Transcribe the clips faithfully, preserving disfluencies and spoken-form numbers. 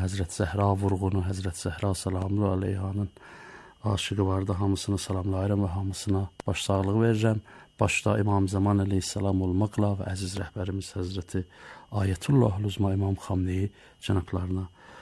Həzrət Zəhra vurğunu, Həzrət Zəhra salamlı aleyhanın aşığı vardı, hamısını salamlayıram və hamısına baş sağlığı verirəm. Başda İmam Zaman əleyhissalam olmaqla və əziz rəhbərimiz Həzrəti Ayətullah Uzma İmam Xamneyi cənablarına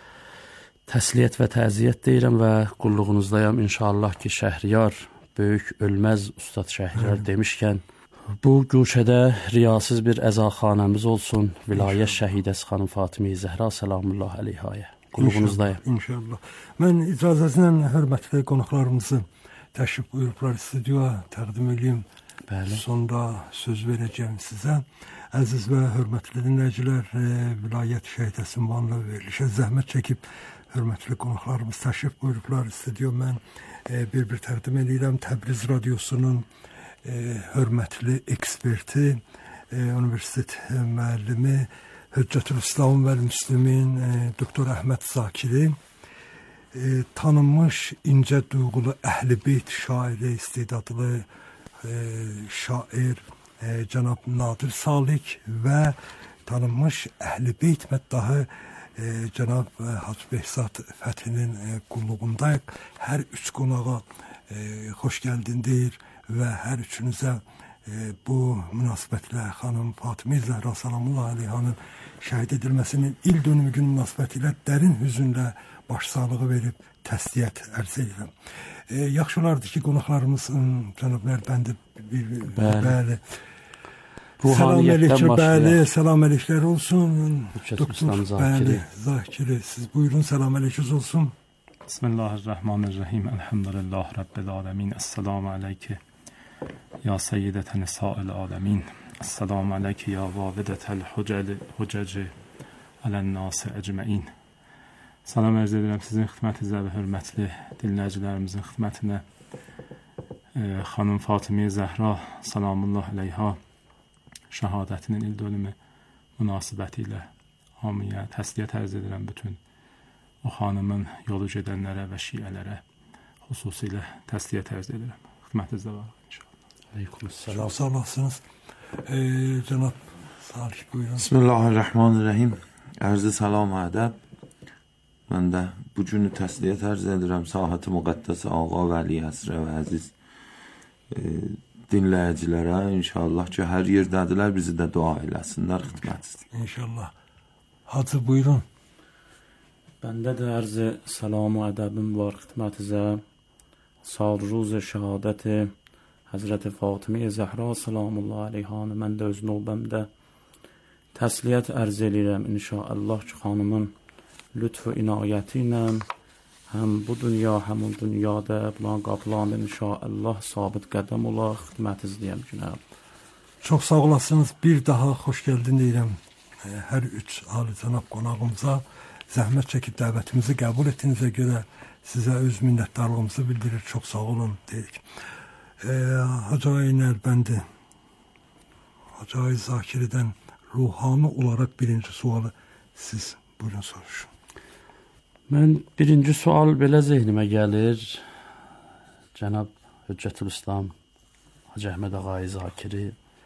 təsliyyət və təziyyət deyirəm və qulluğunuzdayam. İnşallah ki, Şəhriyar, böyük ölməz Ustad Şəhriyar demişkən, bu güşədə riyasız bir əzaxanəmiz olsun. Vilayət şəhidəsi xanım Fatimə-i Zəhra salamullah əleyhaya. Qulluğunuzdayım. İnşallah. Mən icazəsinlə hörmətli qonaqlarımızı təşrif buyurublar studiyaya təqdim edeyim. Bəli. Sonra söz verəcəyim sizə. Əziz və hörmətli dinləyicilər, e, vilayət şəhidəsi ünvanlı verilişə zəhmət çəkib hörmətli qonaqlarımız təşrif buyurublar studiyo. Mən e, bir-bir təqdim edirəm Təbriz radiosunun e, hörmətli eksperti, e, universitet müəllimi, Hüccətül İslam və Müslümin e, doktor Əhməd Zakiri, e, tanınmış incə duyğulu Əhl-i Beyt şairi, istedadlı e, şair e, cənab Nadir Salik və tanınmış Əhl-i Beyt məddahı e, cənab e, Hacı Behzad Fəthinin e, qulluğundayıq. Hər üç qonağa e, xoş gəldin deyir və hər üçünüzə e, bu münasibətlə xanım Fatimə Zəhra salamullah aleyhanın şəhid edilməsinin il dönümü günü münasibətilə dərin hüzünlə başsağlığı verib təsliyyət ərz edirəm. E, yaxşı olardı ki, qonaqlarımızın cənablər bəndə bir, bəli. Salam əleykum, bəli, salam əleyəklər olsun. Doktor, bəli, Zakiri, siz buyurun, salam ələyküz olsun. Bismillahirrahmanirrahim, elhamdülillah, Rabbil alemin, esselamu aleyke, ya seyyideten nisa'il alemin. Esselamu aleyke ya vavidetəl hucəci ələn-nasi əcməin. Salam ərz edirəm sizin xidmətinizə və hörmətli dinləyicilərimizin xidmətinə. E, xanım Fatimə Zəhra salamullah aleyha şəhadətinin il dönümü münasibəti ilə hamıya təsliyyət ərz edirəm bütün o xanımın yolu gedənlərə və şiələrə xüsusilə təsliyyət ərz edirəm. Xidmətinizdə var inşallah. Aleykümselam. Çox sağ olasınız. E, cənab Salih buyurun. Bismillahirrahmanirrahim. Ərzə salam və ədəb. Mən də bu günü təsliyyət ərz edirəm sahəti müqəddəs ağa Vəli Əsrə və əziz e, dinləyicilərə. İnşallah ki, hər yerdədirlər, bizi də dua eləsinlər, xidmət istəyir. İnşallah. Hacı buyurun. Bəndə də ərz-i salam və ədəbim var xidmətinizə. Sal ruz şəhadəti Həzrəti Fatimə Zəhra salamullah aleyhanı mən də öz növbəmdə təsliyyət ərz edirəm. İnşallah ki, xanımın lütf və inayəti ilə həm bu dünya, həm o dünyada bulan qapılandı inşallah sabit qədəm olaraq xidmət izləyəm cənab. Çox sağ olasınız. Bir daha xoş gəldin deyirəm hər üç ali cənab qonağımıza. Zəhmət çəkib dəvətimizi qəbul etdiyinizə görə sizə öz minnətdarlığımızı bildirir. Çox sağ olun deyirik. E, Hacı Nərbəndi, Hacı Zakiridən ruhani olaraq birinci sualı siz buyurun soruşun. Mən birinci sual belə zehnimə gəlir. Cənab Hüccətül İslam Hacı Əhməd Ağay Zakiri,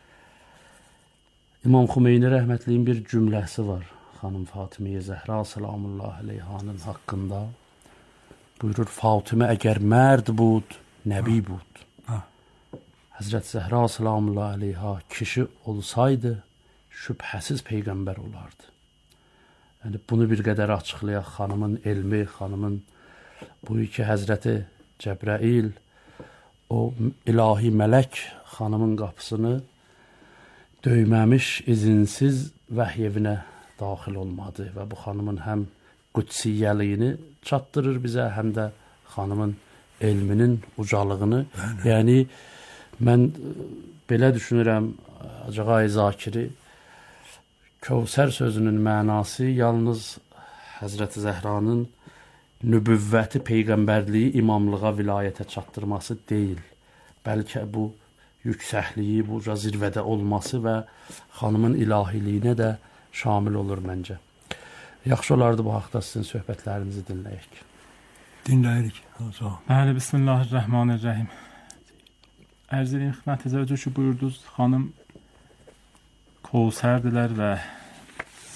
İmam Xümeyni rəhmətliyin bir cümləsi var. Xanım Fatimə Zəhra salamullah aleyhanın haqqında buyurur, Fatimə əgər mərd bud, nəbi bud. Həzrət Zəhra salamullah aleyha kişi olsaydı, şübhəsiz peyğəmbər olardı. Yəni, bunu bir qədər açıqlayaq. Xanımın elmi, xanımın bu iki Həzrəti Cəbrəil, o ilahi mələk xanımın qapısını döyməmiş, izinsiz vəhy evinə daxil olmadı və bu xanımın həm qüdsiyyəliyini çatdırır bizə, həm də xanımın elminin ucalığını. Bəli. Yəni, mən belə düşünürəm, Hacı Ağay Zakiri, Kövsər sözünün mənası yalnız Həzrəti Zəhranın nübüvvəti, peyğəmbərliyi, imamlığa, vilayətə çatdırması deyil. Bəlkə bu yüksəkliyi, bu zirvədə olması və xanımın ilahiliyinə də şamil olur məncə. Yaxşı olardı bu haqda sizin söhbətlərinizi dinləyək. Dinləyirik. Bəli, bismillahirrahmanirrahim. Ərz edeyim xidmətinizə, özü ki buyurdunuz, xanım Kövsərdilər və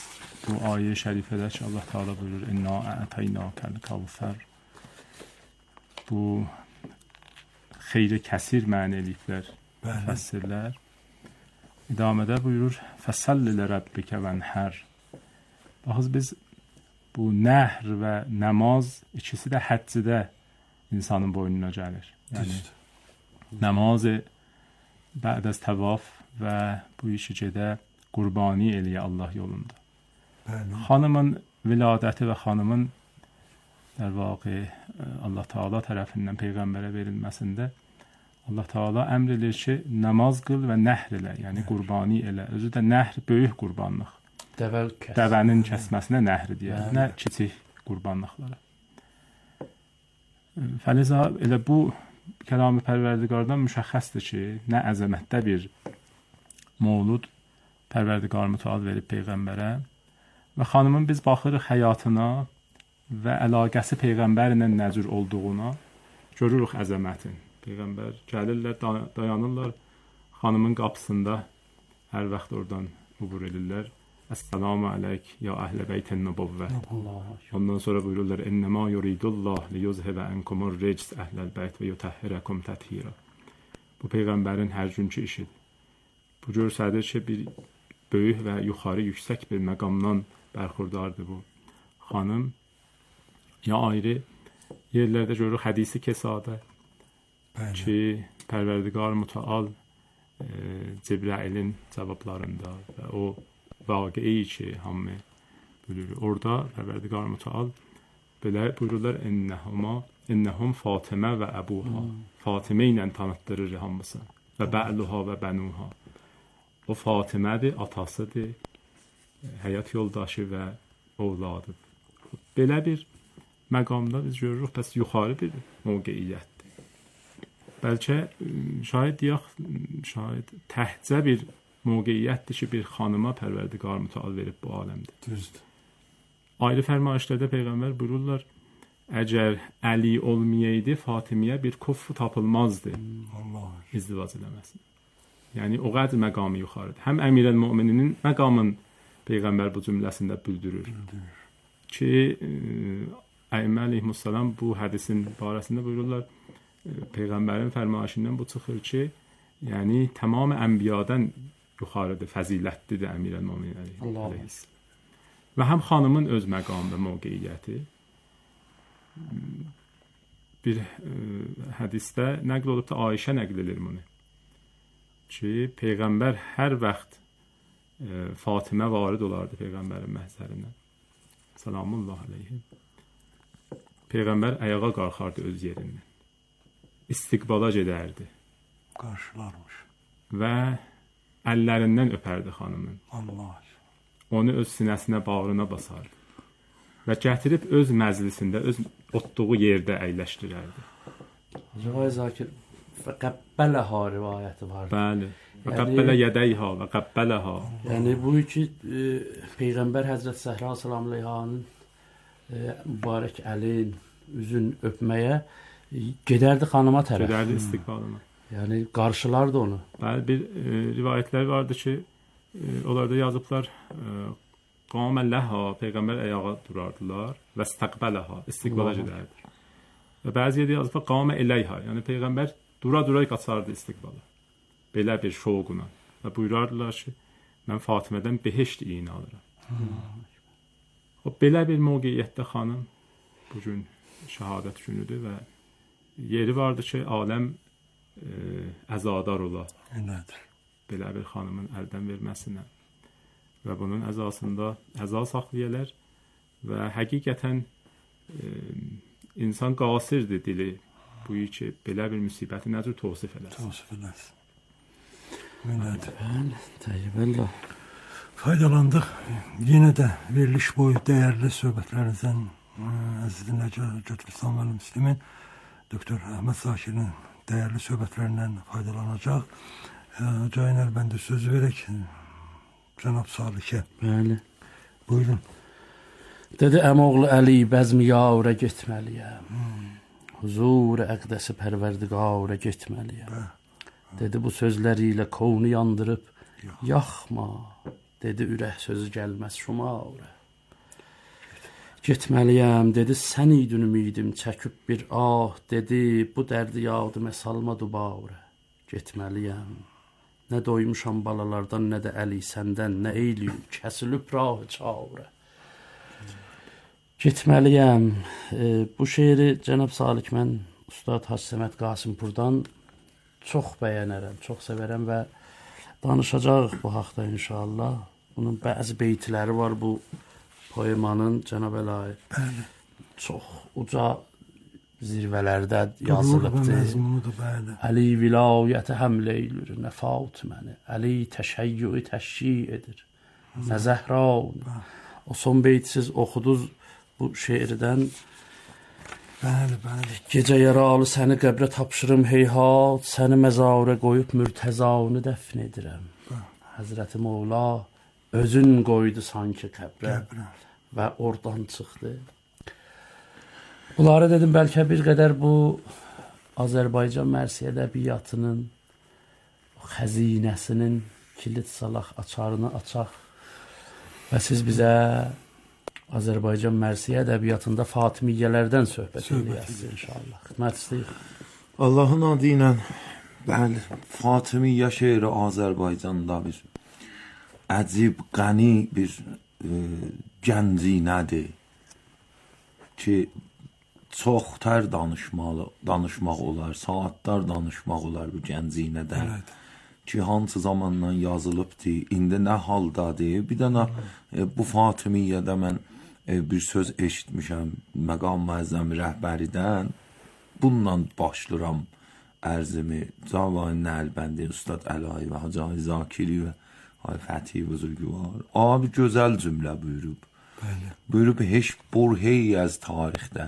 bu ayə şərifədə ki, Allah Teala buyurur: "İnna a'taynakal kavsər." Bu xeyri kəsir mənə eləyiblər müfəssirlər. İdamədə buyurur: "Fəsalli lirabbikə vənhər." Baxız biz bu nəhr və namaz ikisi də həccidə insanın boynuna gəlir. Yəni namazı بعد از tavaf və bu işi gedə qurbani eləyə Allah yolunda. Bəli. Xanımın viladəti və xanımın در واقع Allah Teala tərəfindən peyğəmbərə verilməsində Allah Teala əmr edir ki, namaz qıl və nəhr elə, yəni qurbani elə. Özü də nəhr böyük qurbanlıq. Dəvə kəs. Dəvənin kəsməsinə nəhr deyir, nə kiçik qurbanlıqlara. Fəliza elə bu kəlam-ı Pərverdigardan müşəxxəsdir ki, nə əzəmətdə bir mövlud Pərverdigar mütəal verib peyğəmbərə və xanımın biz baxırıq həyatına və əlaqəsi peyğəmbərlə nə cür olduğuna görürük əzəmətin. Peyğəmbər gəlirlər, dayanırlar xanımın qapısında, hər vaxt oradan ubur edirlər. Əssalamu aleyk ya əhl-i beytən nübüvvə. Ondan sonra buyururlar: "İnnəmā yuridullah liyuzhibə ankumur rijs əhləl beyt və yutahhirakum təthira." Bu peyğəmbərin hər günkü işidir. Bu göstərir ki, bir böyük və yuxarı yüksək bir məqamdan bərxurdardır bu xanım. Ya ayrı yerlərdə görürük hədisi kesadə ki, Pərverdigar mütəal e, Cibrailin cavablarında və o vaqiyi ki, hamı buyurur. Orada Pərverdigar mütəal belə buyururlar: "İnnəhuma, innəhum Fatimə və əbuha." Fatimə ilə tanıtdırır hamısı. Və bə'luha və bənuha. O Fatimədir, atasıdır, həyat yoldaşı və ovladıdır. Belə bir məqamda biz görürük, bəs yuxarı bir mövqeyiyyətdir. Bəlkə şayad deyək, şayad təhcə bir mövqeyiyyətdir ki, bir xanıma Pərverdigar mütəal verib bu aləmdə. Düzdür. Ayrı fərmayişlərdə Peyğəmbər buyururlar: "Əgər Əli olmayaydı, Fatimiyə bir kuffu tapılmazdı." Allah izdivac eləməsin. Yəni o qədər məqamı yuxarıdır. Həm Əmirəl-Mömininin məqamın Peyğəmbər bu cümləsində bildirir. Bildirir. Ki Əimmə əleyhissalam bu hədisin barəsində buyururlar, Peyğəmbərin fərmayişindən bu çıxır ki, yəni tamam ənbiyadan yuxarıdır, fəzilətlidir Əmirəl-Möminin əleyhissalam. Və həm xanımın öz məqamı və mövqeyiyyəti bir hədisdə nəql olub da Ayşə nəql edir bunu. Ki, Peyğəmbər hər vaxt Fatimə varid olardı Peyğəmbərin məhzərinə. Salamullah aleyhi. Peyğəmbər ayağa qalxardı öz yerindən. İstiqbala gedərdi. Qarşılarmış. Və əllərindən öpərdi xanımın. Allah. Onu öz sinəsinə, bağrına basardı. Və gətirib öz məclisində, öz otduğu yerdə əyləşdirərdi. Rəvay Zakir və qəbbələha rivayəti var. Bəli. Və qəbbələ yədəyha və qəbbələha. Yəni bu iki e, Peyğəmbər Həzrət Zəhra salam əleyhanın e, mübarək əlin üzün öpməyə e, gedərdi xanıma tərəf. Gedərdi istiqbalına. Yəni qarşılardı onu. Bəli, bir e, rivayətlər vardı ki, e, onlarda yazıblar e, qamə ləhə, Peyğəmbər ayağa durardılar və istəqbələha, istiqbala gedərdi. Və bəzi yerdə yazıblar qamə eləyha, yəni Peyğəmbər dura-dura qaçardı istiqbala. Belə bir şovquna. Və buyurardılar ki, mən Fatimədən behişt iyin alıram. Hmm. O belə bir mövqeyiyyətdə xanım bugün şəhadət günüdür və yeri vardı ki, aləm e, əzadar ola. Elədir. Belə bir xanımın əldən verməsinə. Və bunun əzasında əza saxlayırlar və həqiqətən e, insan qasirdir dili bu ki, belə bir müsibəti nə cür tövsif eləsin. Tövsif eləsin. Belədir. Bəli, təyyibəllah. Faydalandıq. Yenə də veriliş boyu dəyərli söhbətlərinizdən əziz dinləyicilər, Götür-İslam və Müslimin Doktor Əhməd Zakirin dəyərli söhbətlərindən faydalanacaq. Caynər, mən də söz verək cənab Salikə. Bəli. Buyurun. Dedi, əmoğlu Əli bəzmi yavrə getməliyəm. Hmm. Huzur əqdəsi pərverdigarə getməliyəm. Bə. Dedi, bu sözləri ilə kovunu yandırıb, yaxma, dedi, ürək sözü gəlməz şumarə. Getməliyəm, dedi, sən idin ümidim, çəkib bir ah, dedi, bu dərdi yağdı məsalma dubarə. Getməliyəm, nə doymuşam balalardan, nə də əli səndən, nə eyliyim, kəsilib rahı çağrə. Getməliyəm. E, bu şeiri Cənab Salik mən Ustad Hacı Səməd Qasımpurdan çox bəyənərəm, çox sevərəm və danışacağıq bu haqda inşallah. Bunun bəzi beytləri var bu poemanın Cənab Əlahi. Bəli. Çox uca zirvələrdə yazılıbdır. Əli vilayəti həmlə eylür, nə Fatiməni, Əli təşəyyü təşyi edir, nə Zəhraun. O son beyti siz oxuduz bu şeirdən. Bəli, bəli. Gecə yaralı səni qəbrə tapşırım heyhat, səni məzarə qoyub mürtəzanı dəfn edirəm. Həzrəti Mevla özün qoydu sanki qəbrə və oradan çıxdı. Bunları dedim bəlkə bir qədər bu Azərbaycan mərsi ədəbiyyatının xəzinəsinin kilit salaq açarını açaq və siz bizə Azərbaycan mərsi ədəbiyyatında Fatimiyyələrdən söhbət edəsiniz inşallah. Xidmət istəyir. Allahın adı ilə bəli, Fatimiyyə şeiri Azərbaycanda bir əcib, qəni bir e, gəncinədir ki, çoxtər danışmalı, danışmaq olar, saatlar danışmaq olar bu gəncinədən. Evet. Ki, hansı zamandan yazılıbdır, indi nə haldadır. Bir dənə e, bu Fatimiyyədə mən e, bir söz eşitmişəm məqam müəzzəmi rəhbəridən. Bununla başlıram ərzimi. Cavani Nəlbəndi, Ustad Əlahi və Hacı Zakiri və Ay Fəthi Buzurgüvar. Abi gözəl cümlə buyurub. Bəli. Buyurub, heç borheyi az tarixdə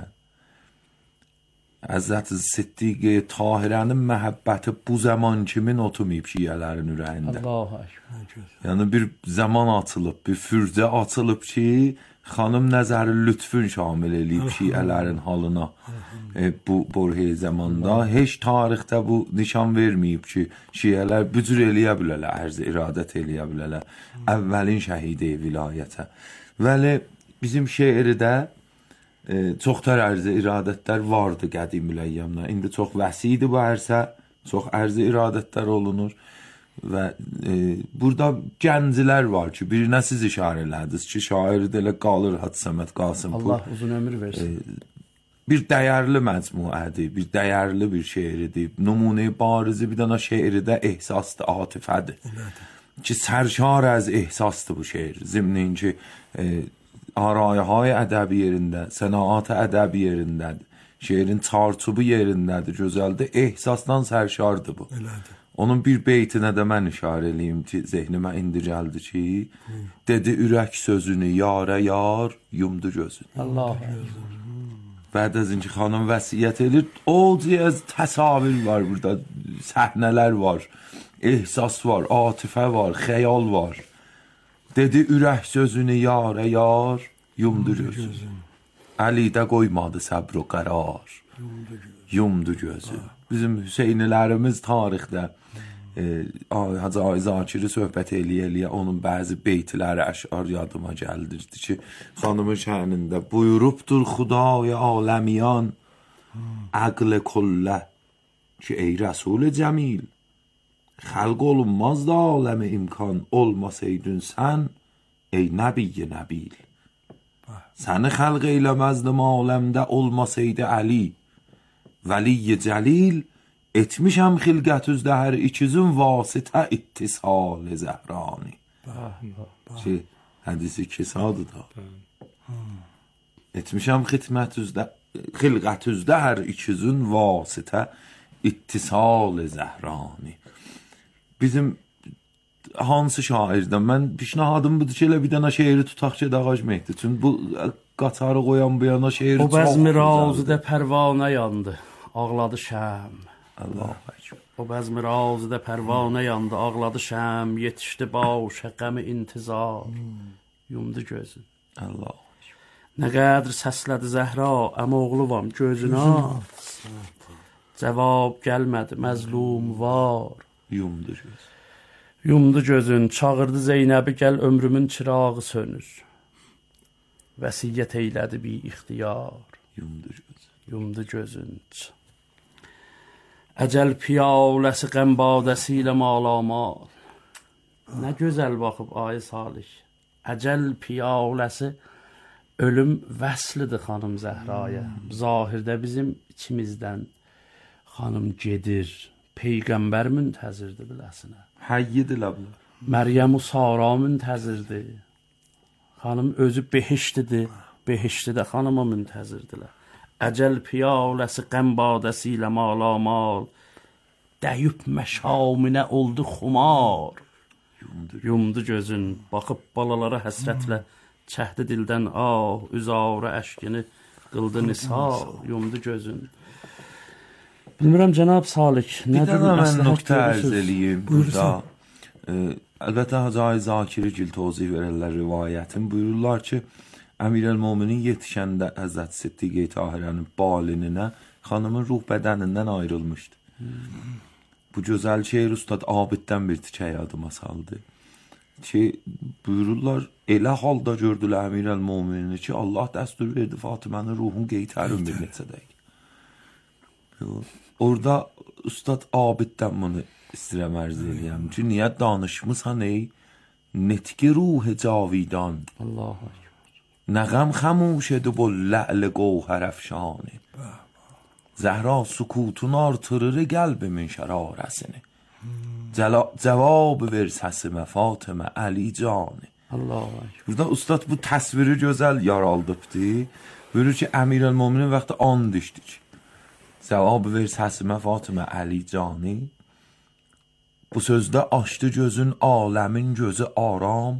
Həzrət Siddiq-i Tahirənin məhəbbəti bu zaman kimin otumayıb şiyələrin ürəyində. Allah aşkına. Yəni bir zaman açılıb, bir fürcə açılıb ki, xanım nəzəri lütfün şamil eləyib şiyələrin halına. E, bu borhey zamanda heç tarixdə bu nişan verməyib ki, şiyələr bücür eləyə bilərlər, ərz iradət eləyə bilərlər. Əvvəlin şəhidi vilayətə. Vəli bizim şeirdə E, çoxtar ərzə iradətlər vardı qədim müləyyəmdə. İndi çox vəsidir bu ərsə, çox ərzə iradətlər olunur və e, burada gənclər var ki, birinə siz işarə elədiniz ki, şair də elə qalır Hacı Səməd Qasımpur. Allah uzun ömür versin. E, bir dəyərli məcmuədir, bir dəyərli bir şeiridir. Nümunə barizi bir dənə şeirdə ehsasdır, atifədir. Ki, sərşar az ehsasdır bu şeir. Zimnin ki, e, arayəhay ədəbi yerində, sənaat ədəbi yerindədir. Şeirin çarçubu yerindədir, gözəldir. Ehsasdan sərşardır bu. Elədir. Onun bir beytinə də mən işarə eləyim ki, zehnimə indi gəldi ki, hmm. dedi ürək sözünü yarə yar, yumdu gözünü. Allah. Bəd əzin ki, xanım vəsiyyət edir, o cihaz təsavir var burada, səhnələr var, ehsas var, atifə var, xəyal var. Dedi ürək sözünü yarə yar, yumdu gözü. Əli də qoymadı səbr o qərar, yumdu gözü. Bizim Hüseynilərimiz tarixdə e, Hacı Zakiri söhbət eləyə-eləyə onun bəzi beytləri, əşar yadıma gəldirdi ki, xanımın şənində buyurubdur Xudaya aləmiyan, əql kollə ki, ey Rəsul Cəmil, xəlq olunmaz da aləmi imkan olmasaydın sən, ey nəbiy nəbil. Səni xəlq eyləməzdim aləmdə olmasaydı Əli. Vəliy cəlil, etmişəm xilqət üzdə hər ikizin vasitə ittisal zəhrani. Ki, hədisi kisadır da. Etmişəm xidmət üzdə, xilqət üzdə hər ikizin vasitə ittisal zəhrani. Bizim hansı şairdən mən pişnahadım budur ki, elə bir dənə şeiri tutaq ki, Dağac Mehdi. Çünki bu qatarı qoyan bu yana şeiri çox... O bəzmi razidə pərvanə yandı, ağladı şəm. Allahəkbər. O bəzmi razidə pərvanə yandı, ağladı şəm, yetişdi başa qəmi intizar, yumdu gözün. Allah. Nə qədr səslədi Zəhra, əmə oğluvam gözünü aç. Cavab gəlmədi, məzlum var. Yumdu göz. Yumdu gözün, çağırdı Zeynəbi, gəl ömrümün çırağı sönür. vəsiyyət eylədi bi ixtiyar. Yumdu göz. Yumdu gözünc. Əcəl piyaləsi qəmbadəsi ilə malamal. Nə gözəl baxıb ay Salih. Əcəl piyaləsi ölüm vəslidir xanım Zəhraya. Hmm. Zahirdə bizim içimizdən xanım gedir. Peyğəmbər müntəzirdir biləsinə. Həyyidir ləblə. Məryəm-u Sara müntəzirdir. Xanım özü behiştidir. Behiştidə xanıma müntəzirdilər. Əcəl piyaləsi qəmbadəsi ilə malamal. Dəyüb məşaminə oldu xumar. Yumdu, Yumdu gözün. Baxıb balalara həsrətlə çəhdi dildən ah. Üzarə əşkini qıldı nisar. Yumdu gözün. Bilmirəm cənab Salik. Bir də mən nöqtə ərz eləyim burada. E, əlbəttə Hacı Zakiri gil tozih verərlər rivayətin. Buyururlar ki, Əmirəl-Möminin yetişəndə Həzrət Siddiq-i Tahirənin balininə xanımın ruh bədənindən ayrılmışdı. Hmm. Bu gözəl şeir Ustad Abiddən bir tikə yadıma saldı. Ki, buyururlar, elə halda gördülər Əmirəl-Mömini ki, Allah dəstur verdi Fatimənin ruhun qeytərin bir neçə dəqiq. Orada Ustad Abiddən bunu istirəm ərz eləyəm ki, niyə danışmısan ey netki ruh cavidan. Allah akbar. نغم خموشد bu لعل گوهر افشانه زهرا sukutun artırır qəlbimin şərarəsini cavab ver səsimə Fatimə Əli canı. Allah. Burada ustad bu təsviri gözəl yaraldıbdı. Buyurur ki, Əmirəl-Möminin vaxtı and düşdük. Cavab ver səsimə Fatimə Əli canı. Bu sözdə açdı gözün aləmin gözü aram.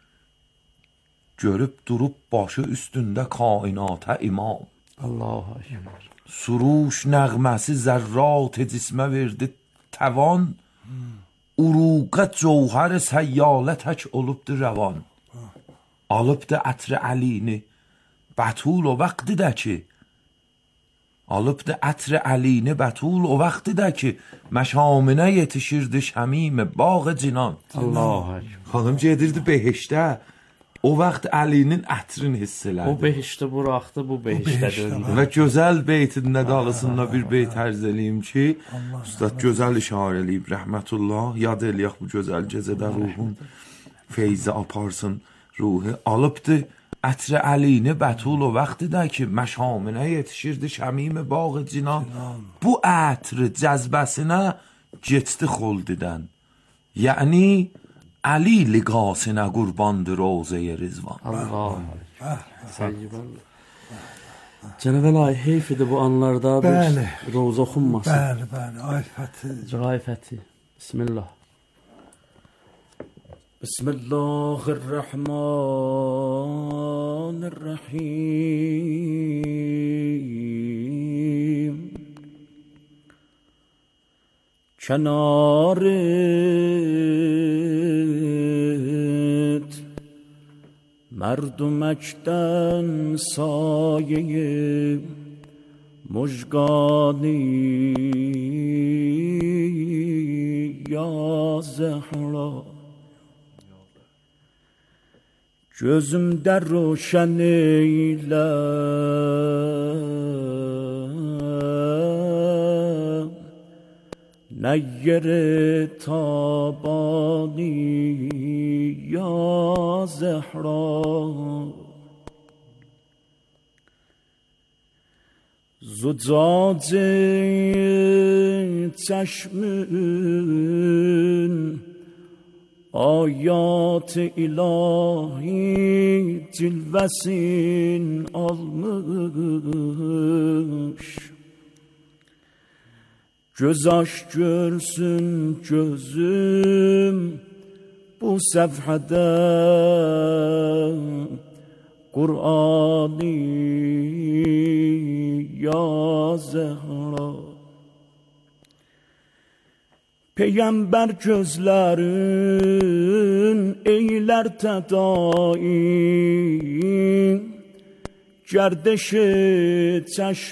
Görüb durub başı üstündə kainata imam. Allah akbar. Suruş nəğməsi zərrat cismə verdi təvan. Uruqa cəvhər səyyalət tək olubdu rəvan. Alıbdı ətri əlini bətul o vaxtidə ki Alıbdı ətri əlini bətul o vaxtidə ki məşaminə yetişirdi şəmim bağ cinan. Allah akbar. Xanım gedirdi behişdə. O vaxt Əlinin ətrini hiss elədi. O behişdə buraxdı, bu behişdə döndü. Və gözəl beytində dalısında bir beyt ərz eləyim ki, ustad gözəl işarə eləyib, rəhmətullah, yad eləyək bu gözəl gecədə ruhun feyzi aparsın ruhu. Alıbdı ətri Əlini bətul o vaxtidə ki, məşaminə yetişirdi şəmim bağ cinan. Bu ətri cəzbəsinə geçdi xoldidən. Yəni, Əli liqasına qurbandır Roza-i Rizvan. Allah. Səyyibən. Cənab Əli, heyf idi bu anlarda bir roza oxunmasın. Bəli, bəli. Ay Fəthi. Cəğay Fəthi. Bismillah. Bismillahirrahmanirrahim. Kenaret merdumekten saye mujgani ya Zehra. Gözümde roşen eyle Neyyere tabani ya Zehra. Zucace çeşmün ayat-ı ilahi cilvesin almış. Göz aç görsün gözüm bu sefhede Kur'an-ı ya Zehra. Peygamber gözlerin eyler tedai Gerdeşi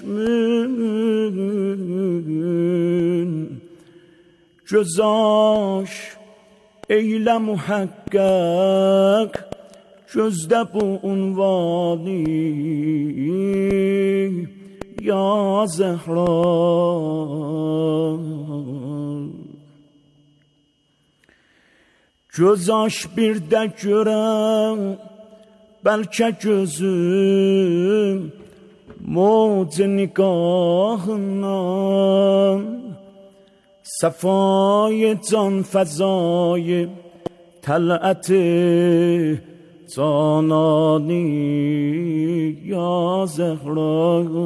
çeşmün göz aş eyle muhakkak gözdə bu unvani ya Zəhra. Göz aç bir də görəm, bəlkə gözüm moc nigahından, səfayı can fəzayı tələti canani ya Zəhra.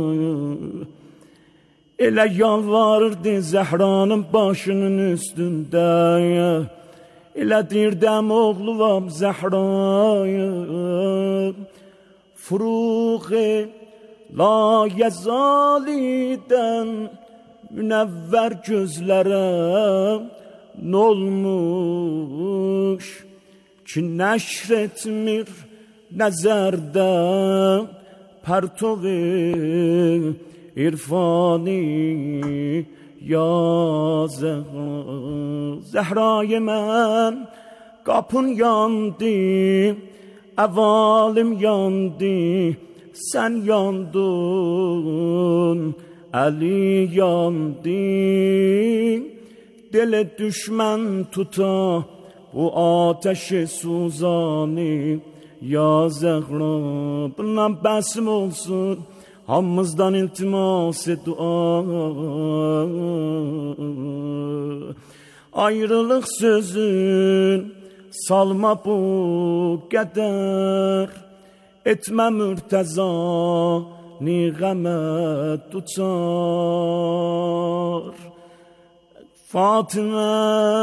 Elə yalvarırdı Zəhranın başının üstündə, elə dirdəm oğluvam Zəhraya. Furuği la yezalidən münəvvər gözlərə nolmuş ki nəşr etmir nəzərdə pərtovi irfani ya Zəhra. Zəhrayı mən qapın yandı, əvalim yandı, sən yandın, Əli yandı. Dili düşmən tuta bu ateşi suzani ya Zəhra. Bundan bəsim olsun hamımızdan iltimas-ı dua. Ayrılıq sözün salma bu qədər, etmə mürtəza ni qəmə tutar. Fatimə,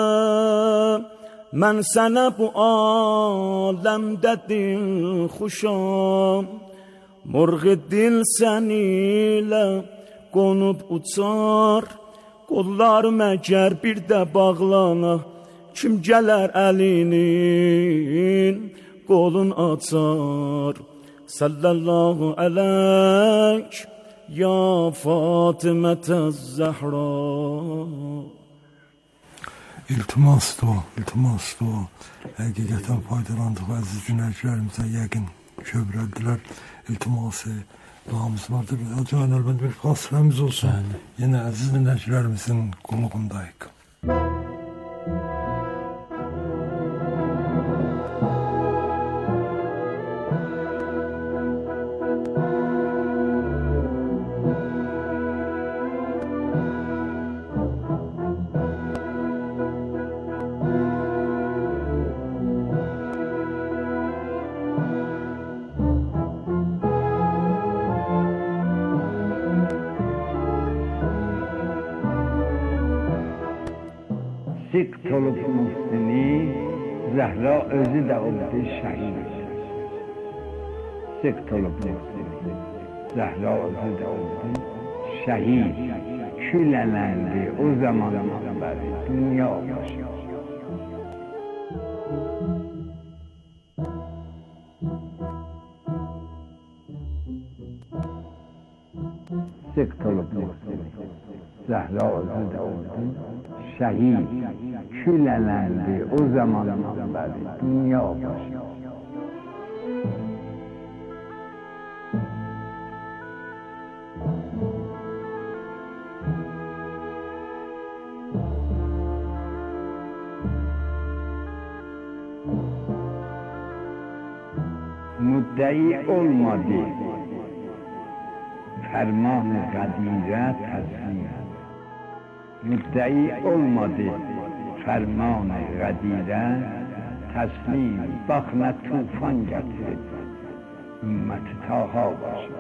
mən sənə bu aləmdə dil xuşam, murği dil sənilə qonub uçar. Qollarım əgər bir də bağlana, kim gələr əlinin qolun açar. Sallallahu aleyk ya Fatimətəz Zəhra. İltimas dua, iltimas dua. Həqiqətən faydalandığı əziz dinləyicilərimizə yəqin kövrəldilər. İltiması duamız vardır. Acaba əlbəttə bir fasiləmiz olsun. Bəli. Yenə əziz dinləyicilərimizin qulluğundayıq. Sikt olup Muhsin'i, Zəhra özü də oldu şəhid. Sikt olup Muhsin'i, Zəhra özü də oldu şəhid. Külələndi o zamandan bəri dünya başı. Sikt olup Muhsin'i, Zəhra özü də oldu şəhid. Külələndi o zamandan bəri dünya başı. Müddəi olmadı, ferman-ı qədirə təslim. Müddəi olmadı, ferman-ı qədirə təslim. Bax nə tufan gətirib, ümməti Taha başı.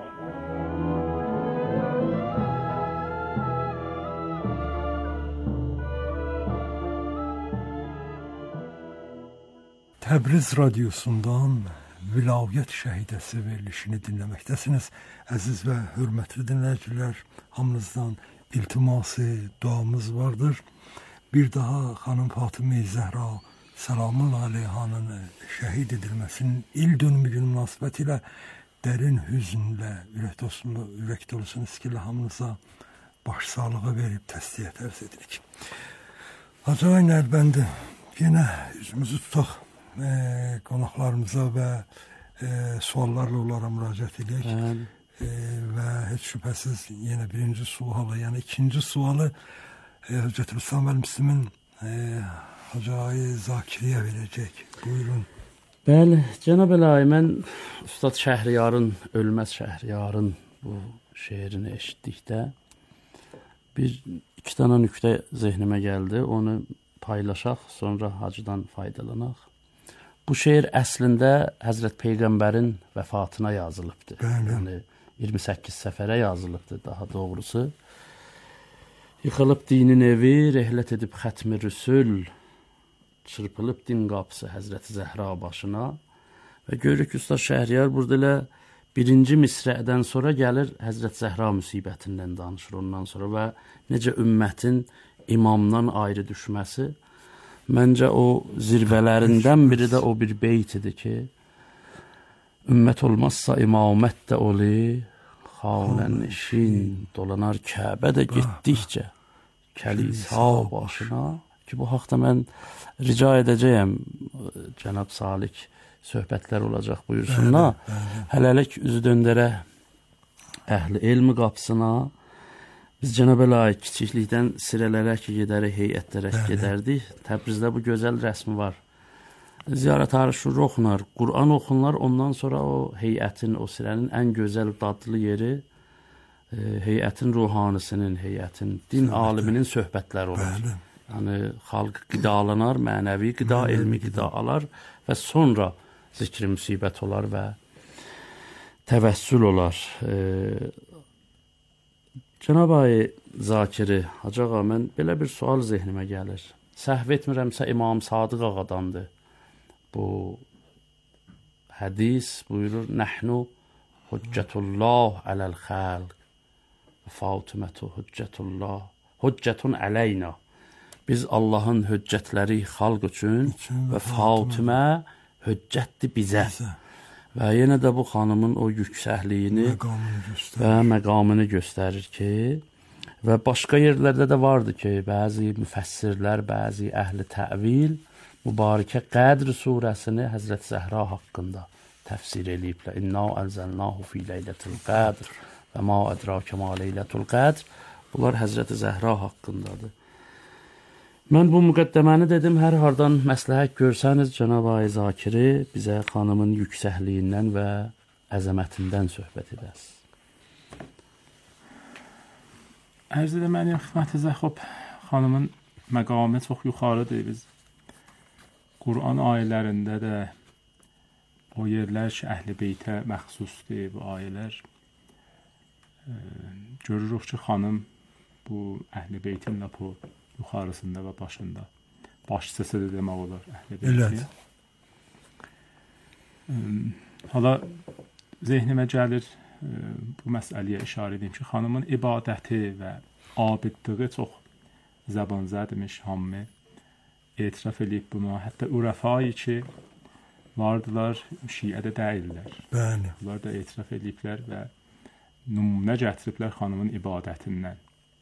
Təbriz Radyosu'ndan Vilayət Şəhidəsi verilişini dinləməkdəsiniz. Əziz və hörmətli dinləyicilər, hamınızdan iltiması, duamız vardır. Bir daha xanım Fatimə Zəhra Salamun Aleyhanın şəhid edilməsinin il dönümü günü münasibəti ilə dərin hüznlə, ürək dolusu, ürək dolusu niskilə hamınıza başsağlığı verib təsliyyət ərz edirik. Acayın Əlbəndi, yenə üzümüzü tutaq e, qonaqlarımıza və e, suallarla onlara müraciət edək. E, və heç şübhəsiz yenə birinci sualı, yəni ikinci sualı e, Hüccət Rüstəm Müslimin e, Hacı Zakiriyə verəcək. Buyurun. Bəli, Cənab Əlahi, mən Ustad Şəhriyarın, Ölməz Şəhriyarın bu şeirini eşitdikdə bir iki dənə nüqtə zehnimə gəldi. Onu paylaşaq, sonra hacıdan faydalanaq. Bu şeir əslində Həzrət Peyğəmbərin vəfatına yazılıbdır. Bəli. Yəni iyirmi səkkiz səfərə yazılıbdır daha doğrusu. Yıxılıb dinin evi, rehlət edib xətmi rüsül, çırpılıb din qapısı Həzrəti Zəhra başına və görürük ki, Ustad Şəhriyar burada elə birinci misrədən sonra gəlir Həzrət Zəhra müsibətindən danışır ondan sonra və necə ümmətin imamdan ayrı düşməsi. Məncə o zirvələrindən biri də o bir beyt idi ki, ümmət olmazsa imamət də oli, xanən işin dolanar Kəbə də getdikcə kəlisa başına. Ki, bu haqda mən rica edəcəyəm, Cənab Salik söhbətlər olacaq buyursunlar. Hələlik üzü döndərə əhli elmi qapısına. Biz Cənab Əlahi kiçiklikdən sirələrək gedərik, heyətlərək gedərdik. Təbrizdə bu gözəl rəsmi var. Ziyarət-i Şura oxunar, Qur'an oxunlar, ondan sonra o heyətin, o sirənin ən gözəl dadlı yeri e, heyətin ruhanisinin, heyətin, din aliminin söhbətləri olur. Bəli. Yəni, xalq qidalanar, mənəvi qida, elmi qida alar və sonra zikri müsibət olar və təvəssül olar. E, Cənab-ı Zakiri, Hacı ağa, mən belə bir sual zehnimə gəlir. Səhv etmirəmsə İmam Sadıq ağadandır. Bu hədis buyurur, Nəhnu hüccətullah aləl xəlq və Fatimətu hüccətullah, hüccətun əleyna. Biz Allahın hüccətləri xalq üçün və Fatimə hüccətdir bizə. Və yenə də bu xanımın o yüksəkliyini və məqamını göstərir ki, və başqa yerlərdə də vardı ki, bəzi müfəssirlər, bəzi əhli təvil Mübarikə Qədr surəsini Həzrət Zəhra haqqında təfsir eləyiblər. İnna ənzəlnahu fi leylətil qədr və ma ədrakə ma leylətul qədr. Bunlar Həzrət Zəhra haqqındadır. Mən bu müqəddəməni dedim, hər hardan məsləhət görsəniz, Cənab-ı Zakiri bizə xanımın yüksəkliyindən və əzəmətindən söhbət edəsiz. Ərz edəməliyəm xidmətinizə, xop, xanımın məqamı çox yuxarıdır. Biz Qur'an ayələrində də o yerlər ki, əhl-i beytə məxsusdur bu ayələr. E, görürük ki, xanım bu əhl-i beytin də bu yuxarısında və başında başçısı da demək olar əhl-i beyti. E, hala zehnimə gəlir e, bu məsələyə işarə edeyim ki, xanımın ibadəti və abidliyi çox zəbanzədmiş, hamı etiraf edib buna. Hətta ürəfayı ki, vardılar, şiədə deyirlər. Bəli. Bunlar da etiraf ediblər və nümunə gətiriblər xanımın ibadətindən.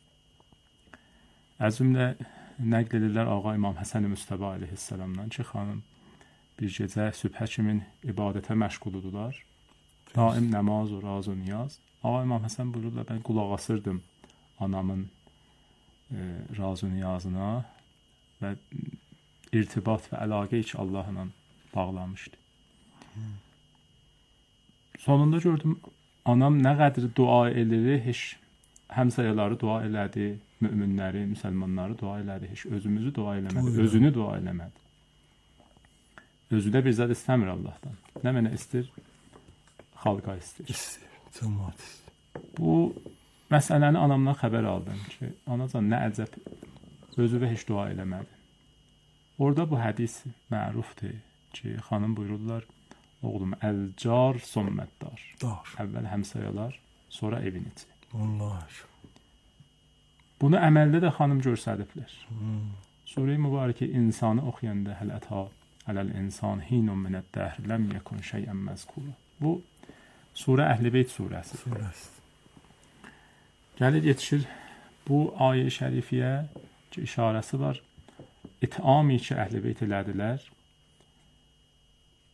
Əzümlə nəql edirlər Ağa İmam Həsən-i Müstəba əleyhissalamdan ki, xanım bir gecə sübhə kimin ibadətə məşğuludular. Daim nəmaz və raz və niyaz. Ağa İmam Həsən buyururlar, mən qulaq asırdım anamın e, raz və niyazına və irtibat və əlaqə ki Allahla bağlamışdı. Hmm. Sonunda gördüm, anam nə qədər dua edir, heç həmsayələri dua elədi, müminləri, müsəlmanları dua elədi, heç özümüzü dua eləmədi, Buyurun. özünü dua eləmədi. Özü də bir zət istəmir Allahdan. Nə mənə istir? Xalqa istir. İstir, cəmaat istir. Bu məsələni anamdan xəbər aldım ki, anacan nə əcəb, özü və heç dua eləmədi. Orada bu hədis mərufdur ki, xanım buyururlar, oğlum, əlcar somməddar. Dar. Əvvəl həmsayələr, sonra evin içi. Allah. Bunu əməldə də xanım göstəriblər. Hmm. Sure-i Mübarəkə insanı oxuyanda həl ətə aləl insan hinun minəd-dəhr ləm yekun şeyən məzkura. Bu surə Əhl-i Beyt surəsi. Surəsi. Gəlir yetişir bu ayə-i şərifiyə ki, işarəsi var. İtami ki, Əhl-i Beyt elədilər.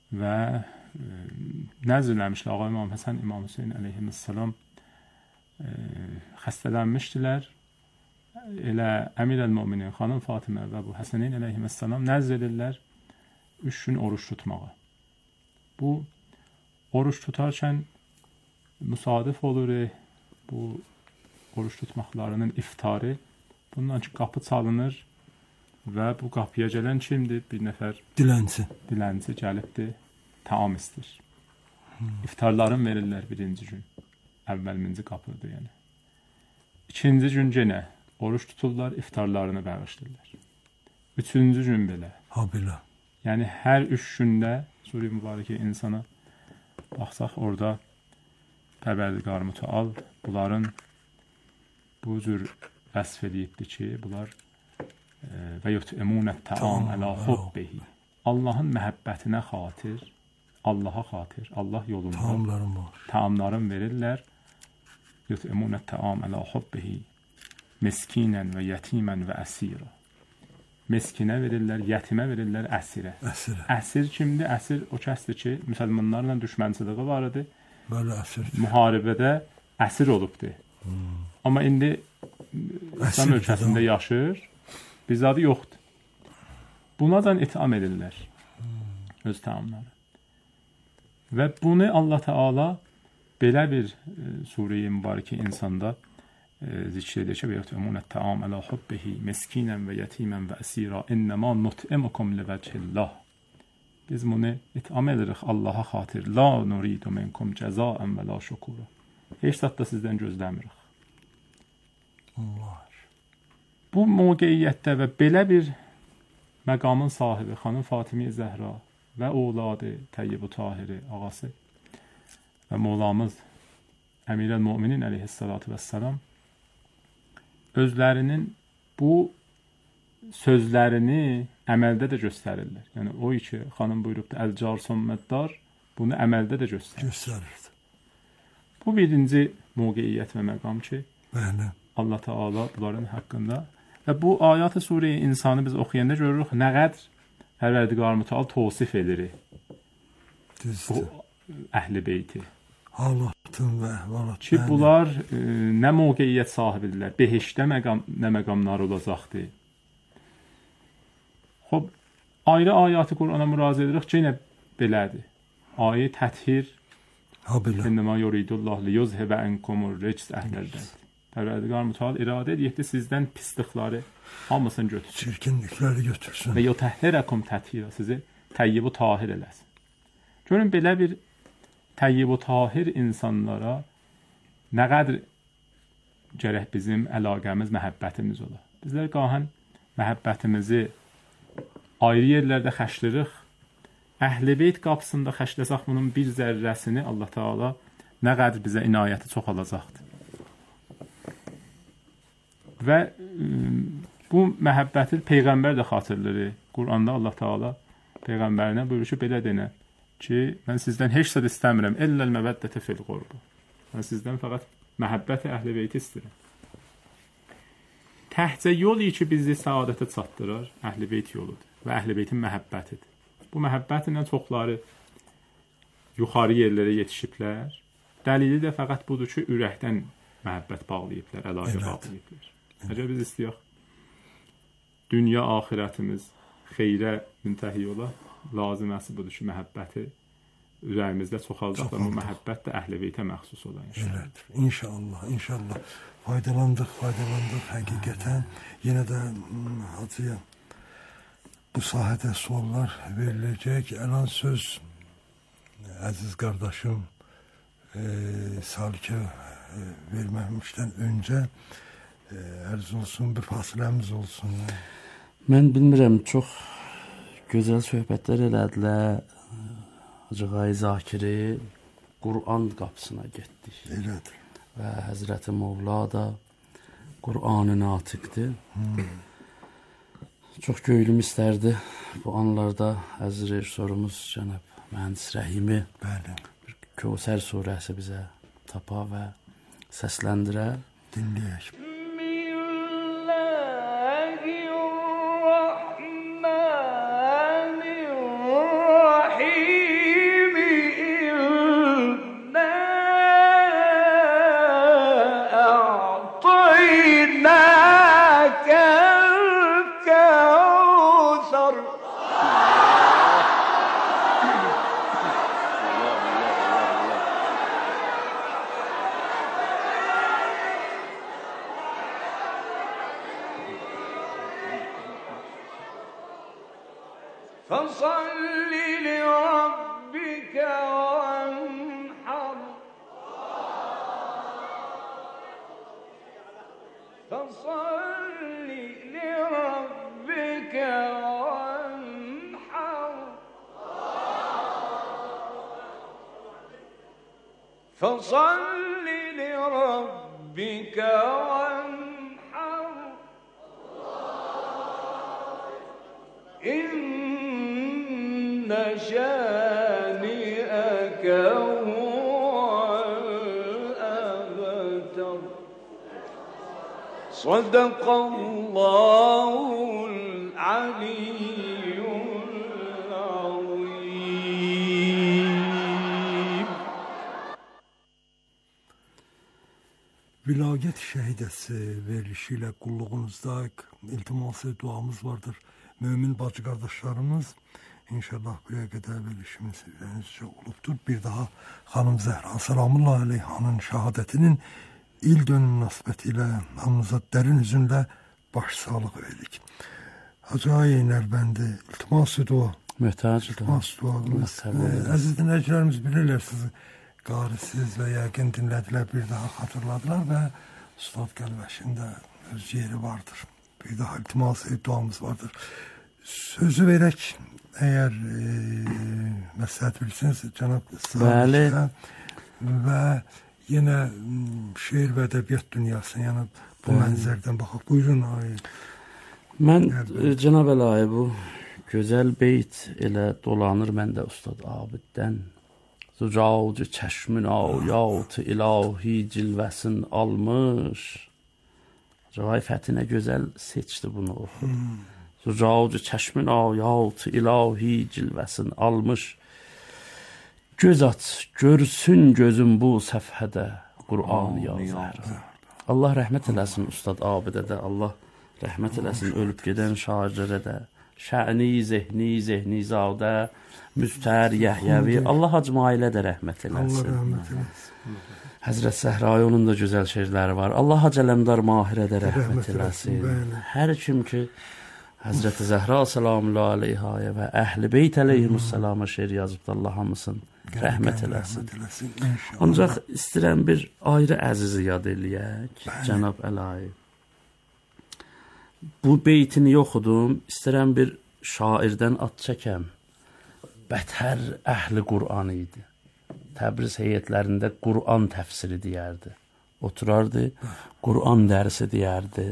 və e, nəzr eləmişlər. Ağa İmam Həsən, İmam Hüseyin əleyhissalam e, xəstələnmişdilər. Elə Əmir-əl-Möminin xanım Fatimə və bu Həsəneyn əleyhissalam nəzr edirlər üç gün oruç tutmağa. Bu oruç tutarkən müsadif olur bu oruç tutmaqlarının iftarı. Bundan ki qapı çalınır və bu qapıya gələn kimdir? Bir nəfər dilənçi. Dilənçi gəlibdir, taam istir. Hmm. İftarların verirlər birinci gün. Əvvəlminci qapıdır yəni. İkinci gün yenə oruç tuturlar, iftarlarını bağışlayırlar. Üçüncü gün belə. Ha belə. Yəni hər üç gündə Suri mübarəkə insana baxsaq orada Pərverdigar Mütəal bunların bu cür vəsf edibdir ki, bunlar və yut'imunət təam əla hubbihi. Allahın məhəbbətinə xatir, Allaha xatir, Allah yolunda taamlarım var. Taamların verirlər. Yut'imunət təam əla hubbihi miskinən və yetimən və əsira. Miskinə verirlər, yetimə verirlər, əsirə. Əsirə. Əsir kimdir? Əsir o kəsdir ki, müsəlmanlarla düşmənçiliyi var idi. Bəli, əsir. Müharibədə əsir olubdur. Hmm. Amma indi İslam ölkəsində yaşır, biz adı yoxdur. Bunadan itam edirlər. Hmm. Öz taamları. Və bunu Allah Teala belə bir e, Sure-i Mübarəkə insanda zikr edir ki, yut'imunət təam əla hubbihi miskinən və yetimən və əsira innəmā nut'imukum livəchillah. Biz bunu itam edirik Allaha xatir. La nuridu minkum cəzaən və la şukura. Heç zat da sizdən gözləmirik. Allah. Bu mövqeyiyyətdə və belə bir məqamın sahibi xanım Fatimə Zəhra və oğladı Təyyib-ü Tahiri ağası və Mövlamız Əmir-əl-Möminin əleyhissalatu vəssalam özlərinin bu sözlərini əməldə də göstərirlər. Yəni o ki, xanım buyurubdur, əl-car somməddar, bunu əməldə də göstərir. Göstərir. Bu birinci mövqeyiyyət və məqam ki, bəli, Allah Teala bunların haqqında və bu ayat-ı Sure-i İnsanı biz oxuyanda görürük nə qədər Pərverdigar Mütəal təvsif edir. Düzdür. Bu əhl-i beyti. Halatın və əhvalat. Ki, bunlar e, nə mövqeyiyyət sahibidirlər, behişdə məqam, nə məqamlar olacaqdır. Xob, ayrı ayatı Qur'ana müraciə edirik, yenə belədir. Ayə təthir, İnnəmə yuridullah liyuzhibə ənkumur ricz əhləl-bəyt. Pərverdigar Mütəal iradə edir, sizdən pislikləri hamısını götürsün. Çirkinlikləri götürsün. Və yutəhhirəkum təthira, sizi təyyib-ü tahir eləsin. Görün, belə bir Təyyib-ü tahir insanlara nə qədər gərək bizim əlaqəmiz, məhəbbətimiz ola. Bizlər qahən məhəbbətimizi ayrı yerlərdə xəşlirik. Əhl-i beyt qapısında xəşləsək bunun bir zərrəsini Allah Teala nə qədər bizə inayəti çox alacaqdır. Və bu məhəbbəti Peyğəmbər də xatırlayır. Qur'anda Allah Teala Peyğəmbərinə buyurur ki, belə denə ki, mən sizdən heç zət istəmirəm, illəl məvəddətə fil qurbu. Mən sizdən fəqət məhəbbəti əhl-i beyti istəyirəm. Təhcə yol ki, bizi səadətə çatdırar, əhl-i beyt yoludur və əhl-i beytin məhəbbətidir. Bu məhəbbətinlə çoxları yuxarı yerlərə yetişiblər. Dəlili də fəqət budur ki, ürəkdən məhəbbət bağlayıblar, əlaqə bağlayıblar. Əgər biz istəyək, dünya axirətimiz xeyrə müntəhi ola, laziməsi budur ki, məhəbbəti ürəyimizdə çoxaldaq və bu məhəbbət də əhl-i beytə məxsus ola inşallah. Evet, inşallah, inşallah. Faydalandıq, faydalandıq həqiqətən. Yenə də hacıya bu sahədə suallar veriləcək. Əlan söz əziz qardaşım e, Salikə e, verməmişdən öncə e, ərz olsun, bir fasiləmiz olsun. Mən bilmirəm, çox gözəl söhbətlər elədilər. Hacı Qayı Zakiri Qur'an qapısına getdik. Elədir. Və Həzrəti Mövla da Qur'an-ı natiqdir. Hmm. Çox göylüm istərdi bu anlarda əziz rejissorumuz cənab mühəndis Rəhimi Bəli. bir Kövsər surəsi bizə tapa və səsləndirə. Dinləyək. Bismillahirrahmanirrahim. فصل لربك وانحر فصل لربك وانحر فصل لربك وانحر إن شانئك هو الأبتر صدق الله العلي العظيم. Vilayet şəhidəsi verilişi ilə qulluğunuzdayıq. İltiması duamız vardır. Mümin bacı qardaşlarımız, inşallah buraya qədər verilişimiz sizcə olubdur. Bir daha xanım Zəhra Salamullah Aleyhanın şəhadətinin il dönüm münasibəti ilə hamınıza dərin üzünlə baş sağlıq veririk. Hacı Ayin Əlbəndi, iltiması dua. Möhtəc dua. İltimas duamız. Əziz dinləyicilərimiz bilirlər sizi. Qarisiz və yəqin dinlədilər, bir daha xatırladılar və Ustad Qəlbəşində öz yeri vardır. Bir daha iltimas duamız vardır. Sözü verək, əgər e, məsləhət bilirsiniz, cənab Bəli. Və yenə şeir və ədəbiyyat dünyasına, yəni bu mənzərdən baxaq. Buyurun. Ay. Mən, e, cənab Əlayi, bu gözəl beyt elə dolanır məndə Ustad Abiddən. Zucaucu çəşmin ayatı ilahi cilvəsin almış. Cavay Fəthi nə gözəl seçdi bunu oxu. Hmm. Zucaucu çəşmin ayatı ilahi cilvəsin almış. Göz aç, görsün gözüm bu səfhədə Qur'an yazar. Allah rəhmət eləsin Ustad Abidədə, Allah rəhmət eləsin ölüb gedən şairlərə də. Şəni, zehni, zehni zadə, Müstər, Yəhyəvi, Allah Hacmailə də rəhmət eləsin. Allah rəhmət eləsin. Həzrət Səhrai onun da gözəl şeirləri var. Allah Hacələmdar Mahirə də rəhmət eləsin. Hər kim ki Həzrət Zəhra Salamullah Aleyhaya və Əhl-i Beyt Əleyhimussalama şeir yazıbdır, Allah hamısın rəhmət eləsin. Ancaq istəyirəm bir ayrı əzizi yad eləyək, cənab Əlayi. Bu beytini yoxudum, istəyirəm bir şairdən ad çəkəm. Bətər əhli Qur'an idi. Təbriz heyətlərində Qur'an təfsiri deyərdi. Oturardı, Qur'an dərsi deyərdi.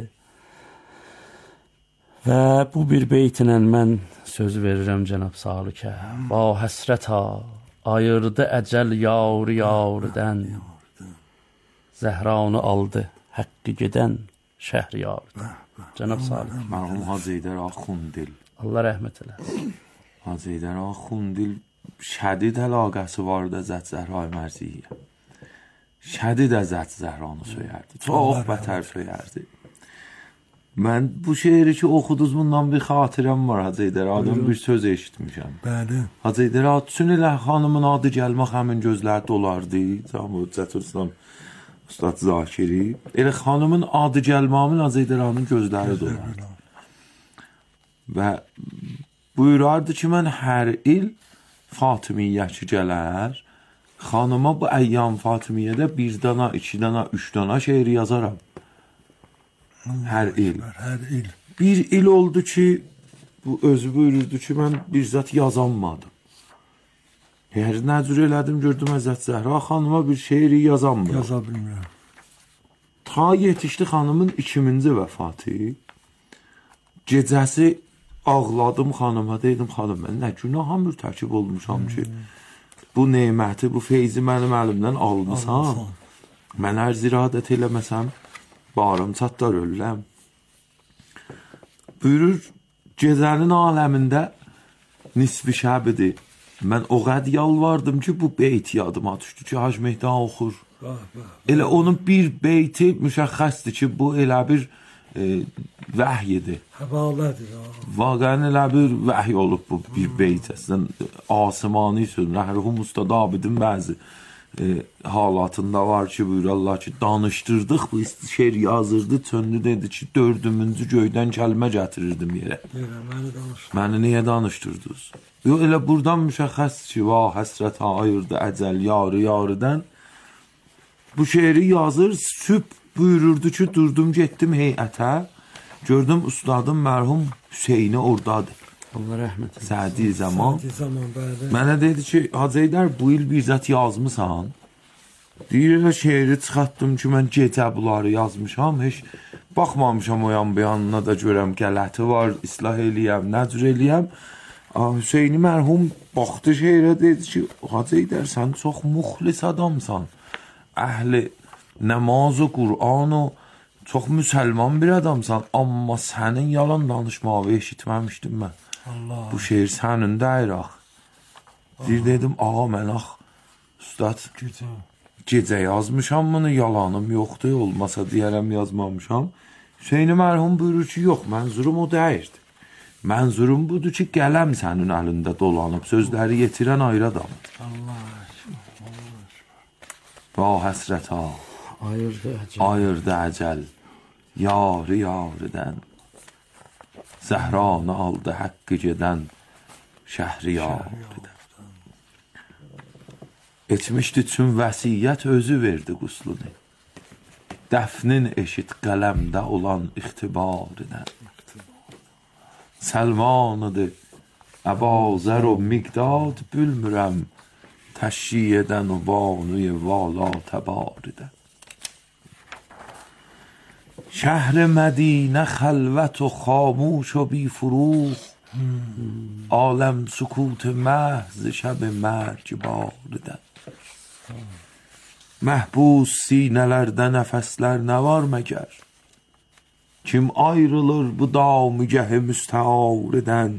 Və bu bir beytinlə mən söz verirəm cənab Salikə. Ba həsrətə ayırdı əcəl yavru yavrudən. Zəhranı aldı həqqi gedən Şəhriyardan. Cənab Salikə. Mərhum Hacı Heydər Axundil. Allah rəhmət eləsin. Hacı Heydər Axundil şədid əlaqəsi vardı Əzət Zəhra Mərziyə. Şədid Əzət Zəhranı söyərdi. Çox bətər söyərdi. Mən bu şeiri ki oxuduz bundan bir xatirəm var Hacı Heydər Ağadan bir söz eşitmişəm. Bəli. Hacı Heydər Ağa üçün elə xanımın adı gəlmək həmin gözləri dolardı. Cəmi Cəturslan Ustad Zakiri. Elə xanımın adı gəlməmin Hacı Heydər Ağanın gözləri dolardı. Və buyurardı ki mən hər il Fatimiyyə ki gələr, xanıma bu əyyam Fatimiyyədə bir dana, iki dana, üç dana şeir yazaram. Hər il. Hər il. Bir il oldu ki, bu özü buyururdu ki, mən bir zat yazanmadım. Hər nəcür elədim, gördüm Əzət Zəhra xanıma bir şeiri yazanmadım. Yaza bilmirəm. Ta yetişdi xanımın ikinci vəfatı. Gecəsi ağladım xanıma, dedim xanım, mən nə günaha mürtəkib olmuşam ki, bu neməti, bu feyzi mənim əlimdən almışam. Mən hər ziradət eləməsəm, barım çatlar ölürəm. Buyurur, gecənin aləmində nisbi şəbidir. Mən o qəd yalvardım ki, bu beyt yadıma düşdü ki, Hacı Mehdi oxur. Elə onun bir beyti müşəxxəsdir ki, bu elə bir e, vəhyidir. Həvalədir. Vaqəən elə bir vəhy olub bu bir beyt. Əslən, asimani söz. Rəhruhum Ustad Abidin bəzi e, halatında var ki, buyururlar ki, danışdırdıq, bu şeir yazırdı, söndü, dedi ki, dördümüncü göydən kəlmə gətirirdim yerə. Məni danışdırdınız. Məni niyə danışdırdınız? Yox, elə buradan müşəxəs ki, va, həsrət ayırdı əcəl yarı yarıdan. Bu şeiri yazır, süb buyururdu ki, durdum, getdim heyətə, gördüm ustadım mərhum Hüseyni oradadır. Allah rəhmət eləsin. Sədi zaman. Sədi zaman, bəli. Mənə dedi ki, Hacı Heydər, bu il bir zət yazmısan. Deyir, şeiri çıxartdım ki, mən gecə bunları yazmışam, heç baxmamışam o yan beyanına da görəm, qələti var, islah eləyəm, nəcür eləyəm. Hüseyni mərhum baxdı şeirə, dedi ki, Hacı Heydər, sən çox muxlis adamsan. Əhli nəmaz o Qur'an o çox müsəlman bir adamsan, amma sənin yalan danışmağı eşitməmişdim mən. Allah. Bu şeir sənin deyir ax. Deyir, dedim, ağa mən ax, ustad, gecə. gecə yazmışam bunu, yalanım yoxdur, olmasa deyərəm yazmamışam. Hüseyni mərhum buyurur ki, yox, mənzurum o deyirdi. Mənzurum budur ki, qələm sənin əlində dolanıb, sözləri yetirən ayrı adamdır. Allah. Va həsrət ha, Ayırdı əcəl. ayırdı əcəl, yarı yarıdən. Zəhranı aldı həqqı gedən, şəhri yarıdən. Etmişdi çün vəsiyyət, özü verdi quslunu. Dəfnin eşit qələmdə olan ixtibarıdən. Səlmanıdır, əbazər o miqdad bülmürəm, təşri edən o banuy vala təbaridən. شهر مدینه خلوت و خاموش و بی فروغ عالم سکوت محض شب مرگ باردن Məhbus sinələrdə nəfəslər nə var məgər? Kim ayrılır bu damigəhi müstəarədən?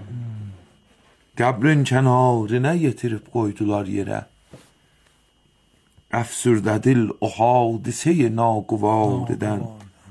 Qəbrin kənarına yetirib qoydular yerə. Əfsürdədil o hadisə-i naqüvarədən.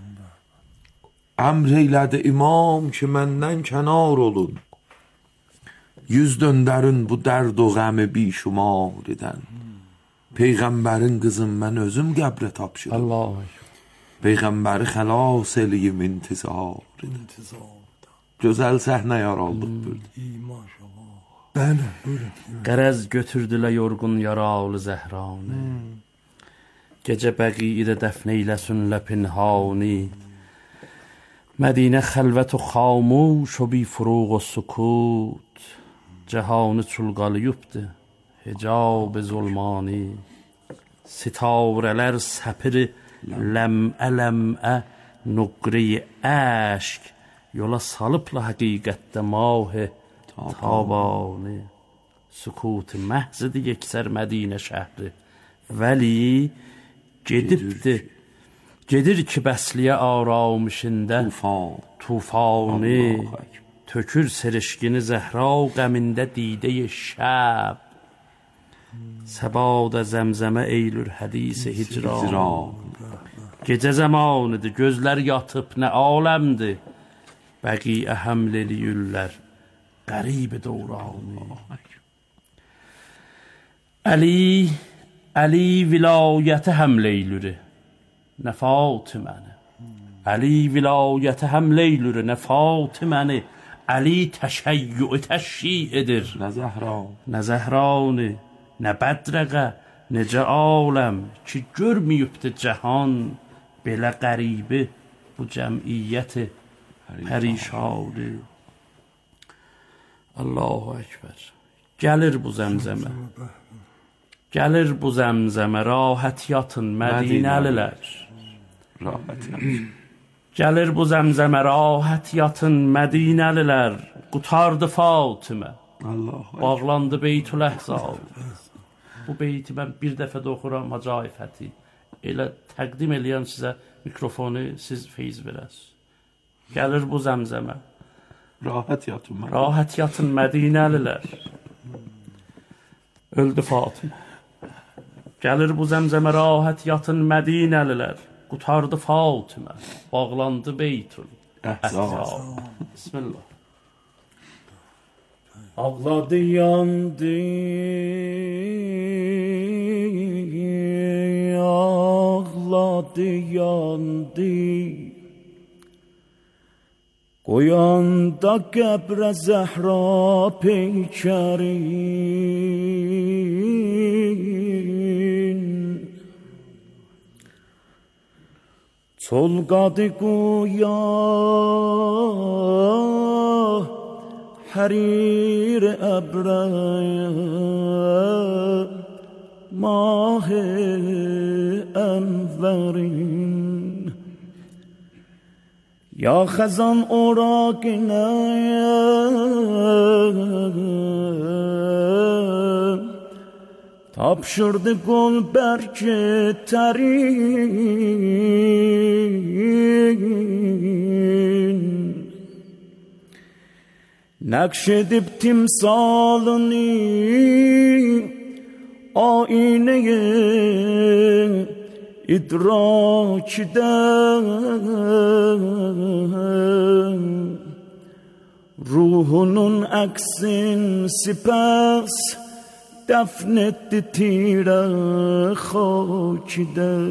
Əmr eylədi imam ki, məndən kənar olun. Yüz döndərin bu dərd o qəmi bişumar edən. Peyğəmbərin qızım mən özüm qəbrə tapşırım. Allah. Peyğəmbəri xəlas eləyim intizar edən. Gözəl səhnə yaraldıq burada. Maşallah. Bəli, buyurun. Qərəz götürdülə yorğun yaralı zəhranı. Gecə bəqidə dəfn eyləsünlə pinhani. Mədinə xəlvət o xamuş o bi furuq o sukut. Cəhanı çulqalıyıbdı. Hicab zulmani. Sitarələr səpiri ləmə-ləmə nuqri əşk. Yola salıbla həqiqətdə mah-ı tabani. Sukut məhzidir yeksər Mədinə şəhri. Vəli gedibdi. Gedir ki bəsliyə aramışində Tufan. tufani. Tökür serişkini zəhra qəmində didə-i şəb. Səbada zəmzəmə eylür hədis-i hicran. Gecə zamanıdır, gözlər yatıb nə aləmdir. Bəqiyə həml eləyürlər qərib dövranı. Əli, Əli vilayəti həml eylür. Nə Fatiməni. Əli vilayəti həml eylür. Nə Fatiməni. Əli təşəyyü təşri edir. Nə Zəhran. Nə Zəhrani. Nə Bədrəqə. Necə aləm ki görməyibdi cəhan. Belə qəribi bu cəmiyyəti pərişanı. Allahu Ekber. Gəlir bu zəmzəmə. Gəlir bu zəmzəmə. Rahət yatın Mədinəlilər. Rahət yatın. Gəlir bu zəmzəmə. Rahət yatın Mədinəlilər. Qutardı Fatimə. Allah. Bağlandı Beytül Əhzab. Bu beyti mən bir dəfə də oxuram Hacı Fəthi. Elə təqdim eləyəm sizə mikrofonu, siz feyiz verəsiz. Gəlir bu zəmzəmə. Rahət yatın. Rahət yatın Mədinəlilər. Öldü Fatimə. Gəlir bu zəmzəmə. Rahət yatın Mədinəlilər. Qutardı Fatimə. Bağlandı Beytül Əhzab. Bismillah. Ağladı yandı ağladı yandı. Qoyanda qəbrə Zəhra peykərin, çolqadı qoya hərir əbrəyə mah-ı ənvərin. Ya xəzan oraqinə tapşırdı qol bərki tərin, nəqş edib timsalını aynəyə idrakdə, ruhunun əksin sipas dəfn etdi tirə xakdə.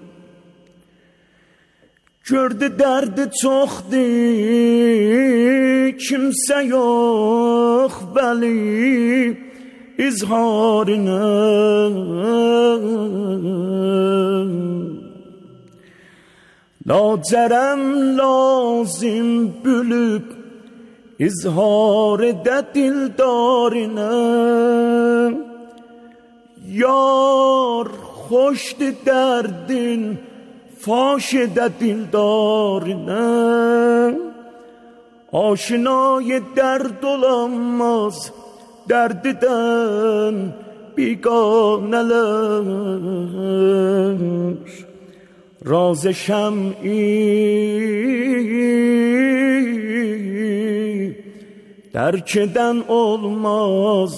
Gördü dərdi çoxdur, kimsə yox vəli izharına. Lacerem lazım bülüb izhar edə dildarına. Yar xoşdu dərdin faş edə dildarına. Aşinay dərd olanmaz dərdidən biganələr. Raz şem'i درک eden olmaz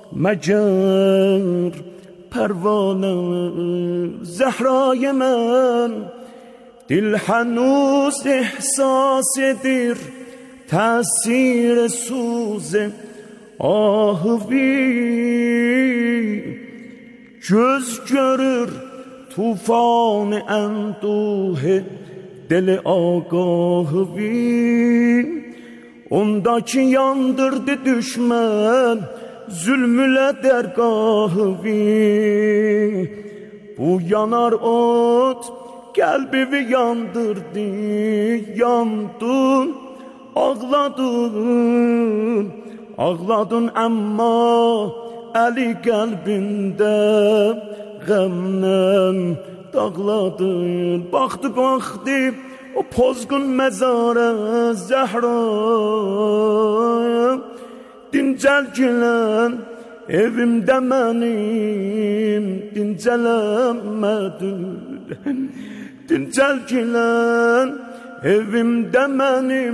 مگر پروانه زهرای من دل هنوز احساس در تأثیر سوز آهوی göz görür tufan enduhe deli ağahvi ondaki yandırdı düşman zulmüle dergahvi bu yanar ot kalbimi yandırdı yandın ağladın ağladın ama Ali kalbinde gamnen dağladın. Baktı baktı o pozgun mezara Zehra dincəlgilən evimdə mənim dincələmədin. Dincəlgilən evimdə mənim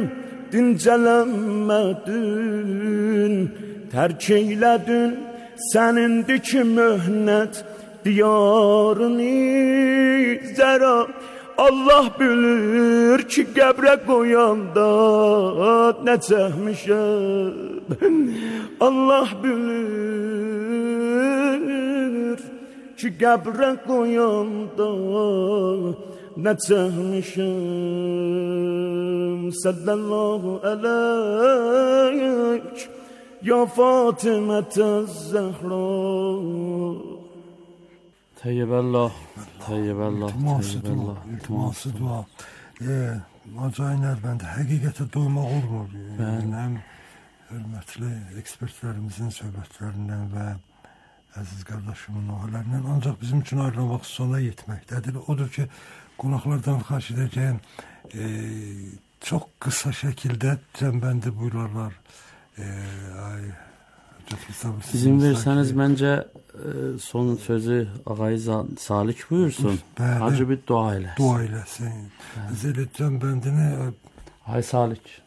dincələmədin. Tərk eylədin sənindir ki möhnət diyarını zəra. Allah bilir ki qəbrə qoyanda nə çəkmişəm. Allah bilir ki qəbrə qoyanda nə çəkmişəm. Sallallahu aleyk ya Fatimətəz Zəhra. Teyyibəllah, teyyibəllah, teyyibəllah. İltiması dua. Acayın Ərbəndə həqiqətə duymaq olmur. Həm hörmətli ekspertlərimizin söhbətlərindən və əziz qardaşımın nühalərindən ancaq bizim üçün ayrılmaq sona yetməkdədir. Odur ki, qonaqlardan xahiş edəcəyim e, çox qısa şəkildə cəmbəndi buyurarlar. E, ay, İzin verseniz bence e, son sözü ağayı Salik buyursun. Bəli. Hacı bir dua eləsin. Dua eləsin. Zəli cəmbəndini Ay Salik.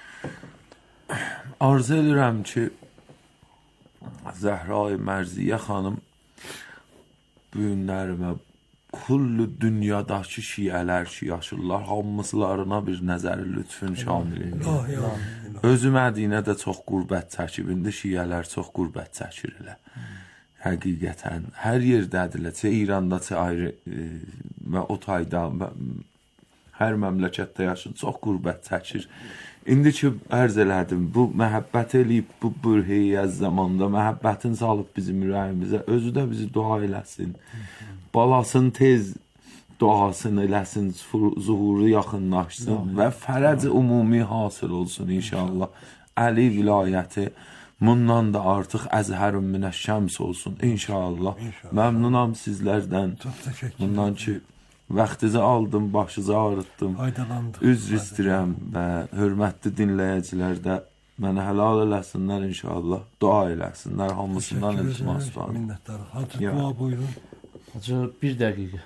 Arzu edirəm ki Zəhra-i Mərziyə xanım bu günlərimə kullu dünyadakı şiələr ki yaşırlar hamıslarına bir nəzəri lütfün şamil edir. Özü Mədinədə çox qürbət çəkib, indi şiələr çox qürbət çəkir elə. həqiqətən hər yerdədirlərsə, İrandaçı ayrı e, və o tayda və hər məmləkətdə yaşayır, çox qürbət çəkir. İndi ki, ərz elədim, bu məhəbbət eləyib, bu bürheyəz zamanda məhəbbətin salıb bizim ürəyimizə, özü də bizi dua eləsin. Balasın tez duasını eləsin, zuhuru yaxınlaşsın və fərəc ümumi hasıl olsun inşallah. Əli vilayəti bundan da artıq əzhərun minəşşəms olsun inşallah. Məmnunam sizlərdən. Bundan ki, vaxtınızı aldım, başınızı ağrıtdım. Üzr istəyirəm və hörmətli dinləyicilər də mənə helal eləsinlər inşallah. Dua eləsinlər, hamısından iltimas var. Minnətdarım. Hacı dua buyurun. Hacı bir dəqiqə.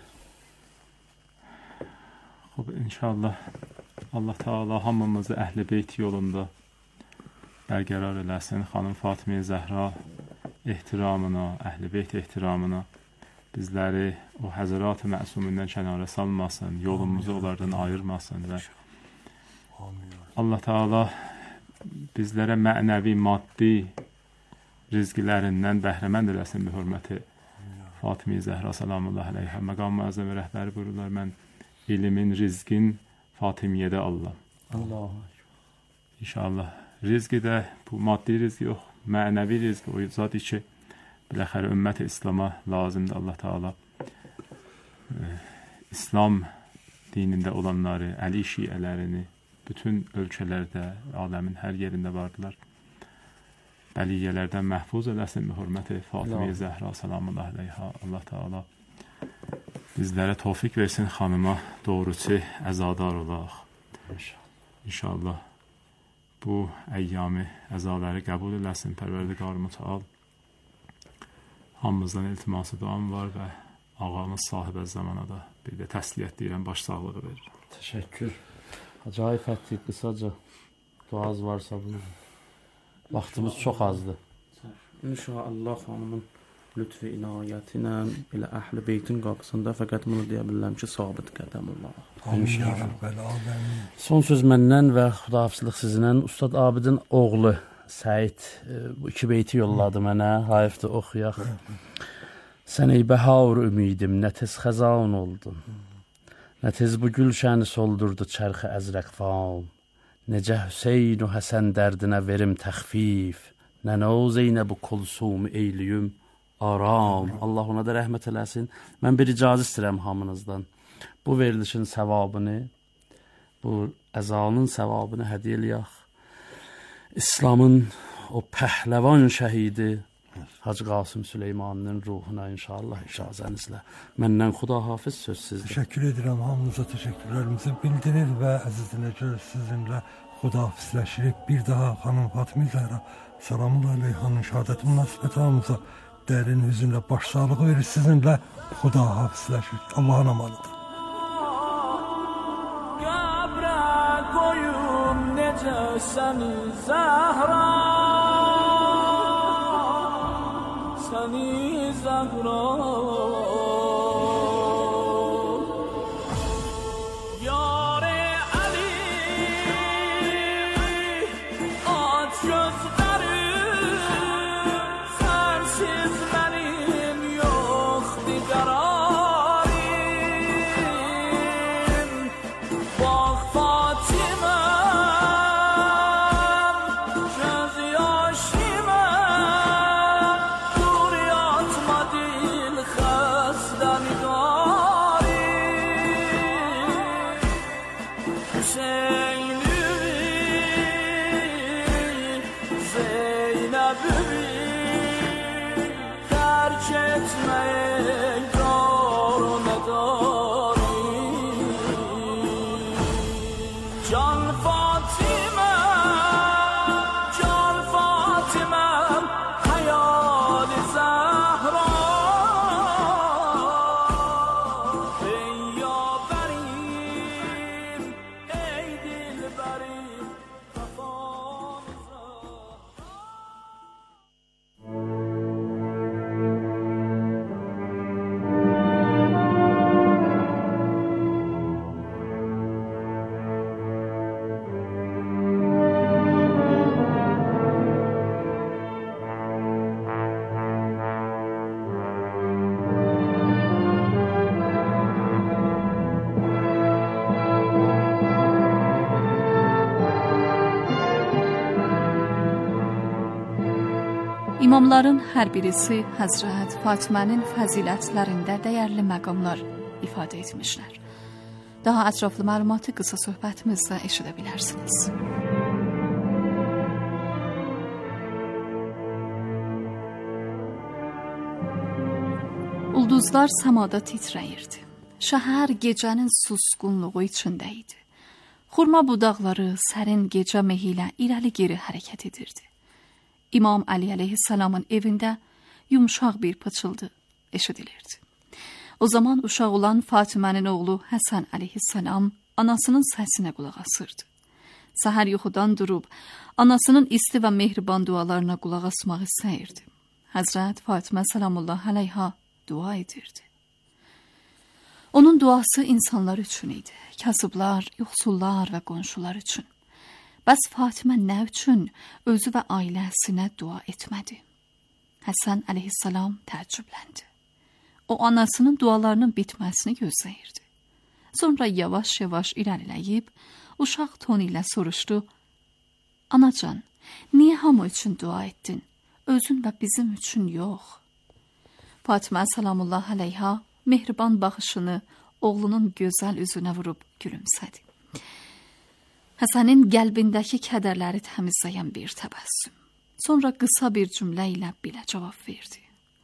Xoş, inşallah Allah Teala hamımızı Əhl-i Beyt yolunda bərqərar eləsin. Xanım Fatimə Zəhra ehtiramına, Əhl-i Beyt ehtiramına bizləri o Həzrat-ı Məsumindən kənara salmasın, yolumuzu onlardan ayırmasın və Allah Teala bizlərə mənəvi, maddi rizqlərindən bəhrəmənd eləsin bi hörməti Fatimə Zəhra salamullahi əleyhə. Məqam-ı Əzəmi rəhbəri buyururlar, mən ilimin, rizqin Fatimiyədə Allah. Allah. İnşallah. Rizqi də bu maddi rizqi yox, mənəvi rizqi o zat ki, biləxərə ümmət-i İslama lazımdır Allah Teala. E, İslam dinində olanları, Əli şiələrini bütün ölkələrdə, aləmin hər yerində vardılar. Bəliyyələrdən məhfuz eləsin bi hörməti Fatimə Zəhra salamullahi əleyhə. Allah Teala bizlərə tövfiq versin xanıma doğruçu əzadar olaq. İnşallah bu əyyamı, əzaları qəbul eləsin Pərverdigar Mütəal. Hamımızdan iltiması duam var və ağamız sahibə zamana da bir də təsliyyət deyirəm, baş sağlığı verir. Təşəkkür. Acayip fətih, qısaca duaz varsa bu. Vaxtımız çox azdır. İnşallah xanımın lütfü inayəti ilə elə Əhl-i Beytin qapısında fəqət bunu deyə bilirəm ki, sabit qədəmullah. Son söz məndən və xudahafizlik sizinlə. Ustad Abidin oğlu Səid bu iki beyti yolladı mənə. Hayıfdır, oxuyaq. Sən ey bəhar ümidim, nə tez xəzan oldun. Nə tez bu gülşəni soldurdu çərxi əzrəq faun. Necə Hüseyin u Həsən dərdinə verim təxfif. Nənə o Zeynəb-u Kulsum eyliyüm aram. Allah ona da rəhmət eləsin. Mən bir icazə istəyirəm hamınızdan. Bu verilişin səvabını, bu əzanın səvabını hədiyyə eləyək. İslamın o pəhləvan şəhidi Hacı Qasım Süleymanın ruhuna inşallah icazənizlə. Məndən xudahafiz söz sizdir. Təşəkkür edirəm, hamınıza təşəkkürlərimizi bildirir və əziz dinləyicilər sizinlə xudahafizləşirik. Bir daha xanım Fatimə Zəhra salamullahi əleyhanın şəhadəti münasibəti hamımıza dərin hüzünlə baş sağlığı verir. Sizinlə xudahafizləşirik. Allahın amanıdır. Səni Zəhra, səni Zəhra, yar-ı Əli, aç gözlərim, sənsiz mənim yoxdur qərarım, bax Fatimə, İmamların hər birisi Həzrət Fatimənin fəzilətlərində dəyərli məqamlar ifadə etmişlər. Daha ətraflı məlumatı qısa söhbətimizdə eşidə bilərsiniz. Ulduzlar səmada titrəyirdi. Şəhər gecənin susqunluğu içində idi. Xurma budaqları sərin gecə mehi ilə irəli geri hərəkət edirdi. İmam Ali əleyhissalamın evində yumşaq bir pıçıldı eşidilirdi. O zaman uşaq olan Fatimənin oğlu Həsən əleyhissalam anasının səsinə qulaq asırdı. Səhər yuxudan durub anasının isti və mehriban dualarına qulaq asmaq istəyirdi. Həzrət Fatimə salamullah əleyha dua edirdi. Onun duası insanlar üçün idi. Kasıblar, yoxsullar və qonşular üçün. Bəs Fatimə nə üçün özü və ailəsinə dua etmədi? Həsən əleyhissalam təəccübləndi. O anasının dualarının bitməsini gözləyirdi. Sonra yavaş-yavaş irəliləyib, uşaq tonu ilə soruşdu. Anacan, niyə hamı üçün dua etdin? Özün və bizim üçün yox. Fatimə salamullah əleyha mehriban baxışını oğlunun gözəl üzünə vurub gülümsədi. Həsənin qəlbindəki kədərləri təmizləyən bir təbəssüm. Sonra qısa bir cümlə ilə belə cavab verdi.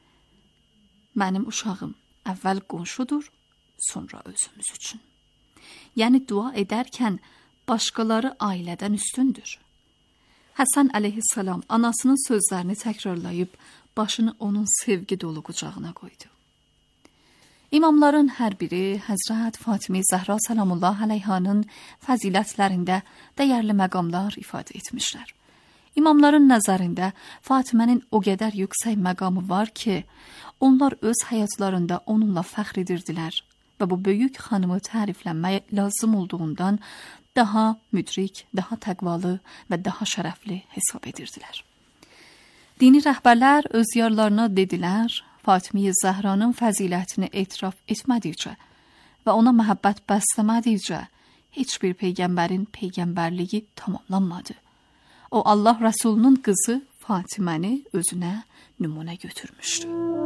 Mənim uşağım əvvəl qonşudur, sonra özümüz üçün. Yəni dua edərkən başqaları ailədən üstündür. Həsən əleyhissalam anasının sözlərini təkrarlayıb başını onun sevgi dolu qucağına qoydu. İmamların hər biri Həzrət Fatimə Zəhra salamullah əleyhanın fəzilətlərində dəyərli məqamlar ifadə etmişlər. İmamların nəzərində Fatimənin o qədər yüksək məqamı var ki, onlar öz həyatlarında onunla fəxr edirdilər və bu böyük xanımı təriflənmək lazım olduğundan daha müdrik, daha təqvalı və daha şərəfli hesab edirdilər. Dini rəhbərlər öz yarlarına dedilər, Fatimə Zəhranın fəzilətini etiraf etmədikcə və ona məhəbbət bəsləmədikcə heç bir peyğəmbərin peyğəmbərliyi tamamlanmadı. O Allah Rəsulunun qızı Fatiməni özünə nümunə götürmüşdü.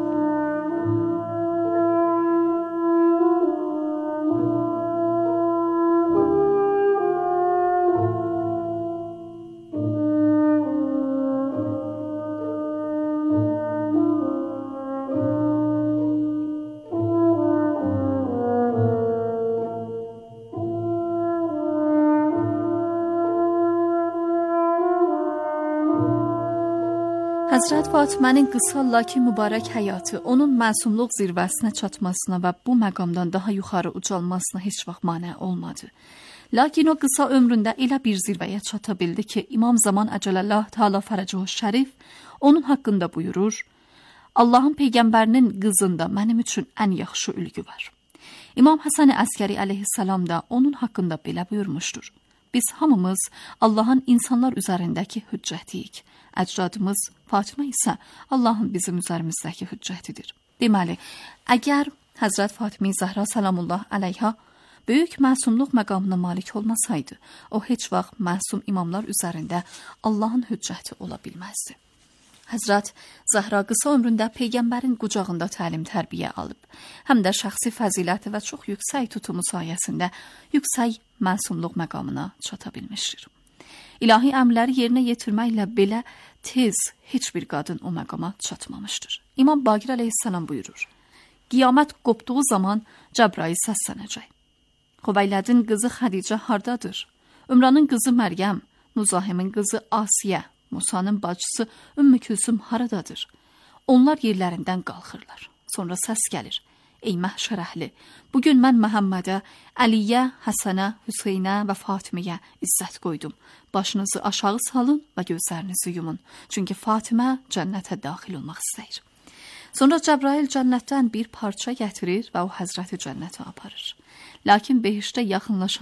Həzrət Fatimənin qısa lakin mübarək həyatı onun məsumluq zirvəsinə çatmasına və bu məqamdan daha yuxarı ucalmasına heç vaxt mane olmadı. Lakin o qısa ömründə elə bir zirvəyə çata bildi ki, İmam Zaman Əcələllah Teala Fərəcuhu Şərif onun haqqında buyurur, Allahın Peyğəmbərinin qızında mənim üçün ən yaxşı ülgü var. İmam Həsən Əskəri əleyhissalam da onun haqqında belə buyurmuşdur. Biz hamımız Allahın insanlar üzərindəki hüccətiyik. Əcdadımız Fatimə isə Allahın bizim üzərimizdəki hüccətidir. Deməli, əgər Həzrət Fatimə Zəhra salamullah əleyha böyük məsumluq məqamına malik olmasaydı, o heç vaxt məsum imamlar üzərində Allahın hüccəti ola bilməzdi. Həzrət Zəhra qısa ömründə Peyğəmbərin qucağında təlim tərbiyə alıb, həm də şəxsi fəziləti və çox yüksək tutumu sayəsində yüksək məsumluq məqamına çata bilmişdir. İlahi əmrləri yerinə yetirməklə belə tez heç bir qadın o məqama çatmamışdır. İmam Baqir əleyhissalam buyurur, qiyamət qopduğu zaman Cəbrail səslənəcək. Xubeylədin qızı Xədicə hardadır? Ümranın qızı Məryəm, Muzahimin qızı Asiyə, Musanın bacısı Ümmü Külsüm haradadır? Onlar yerlərindən qalxırlar. Sonra səs gəlir. Ey məhşər əhli, bugün mən Məhəmmədə, Əliyə, Həsənə, Hüseynə və Fatiməyə izzət qoydum. Başınızı aşağı salın və gözlərinizi yumun. Çünki Fatimə cənnətə daxil olmaq istəyir. Sonra Cəbrail cənnətdən bir parça gətirir və o Həzrəti cənnətə aparır. Lakin behişdə yaxınlaşan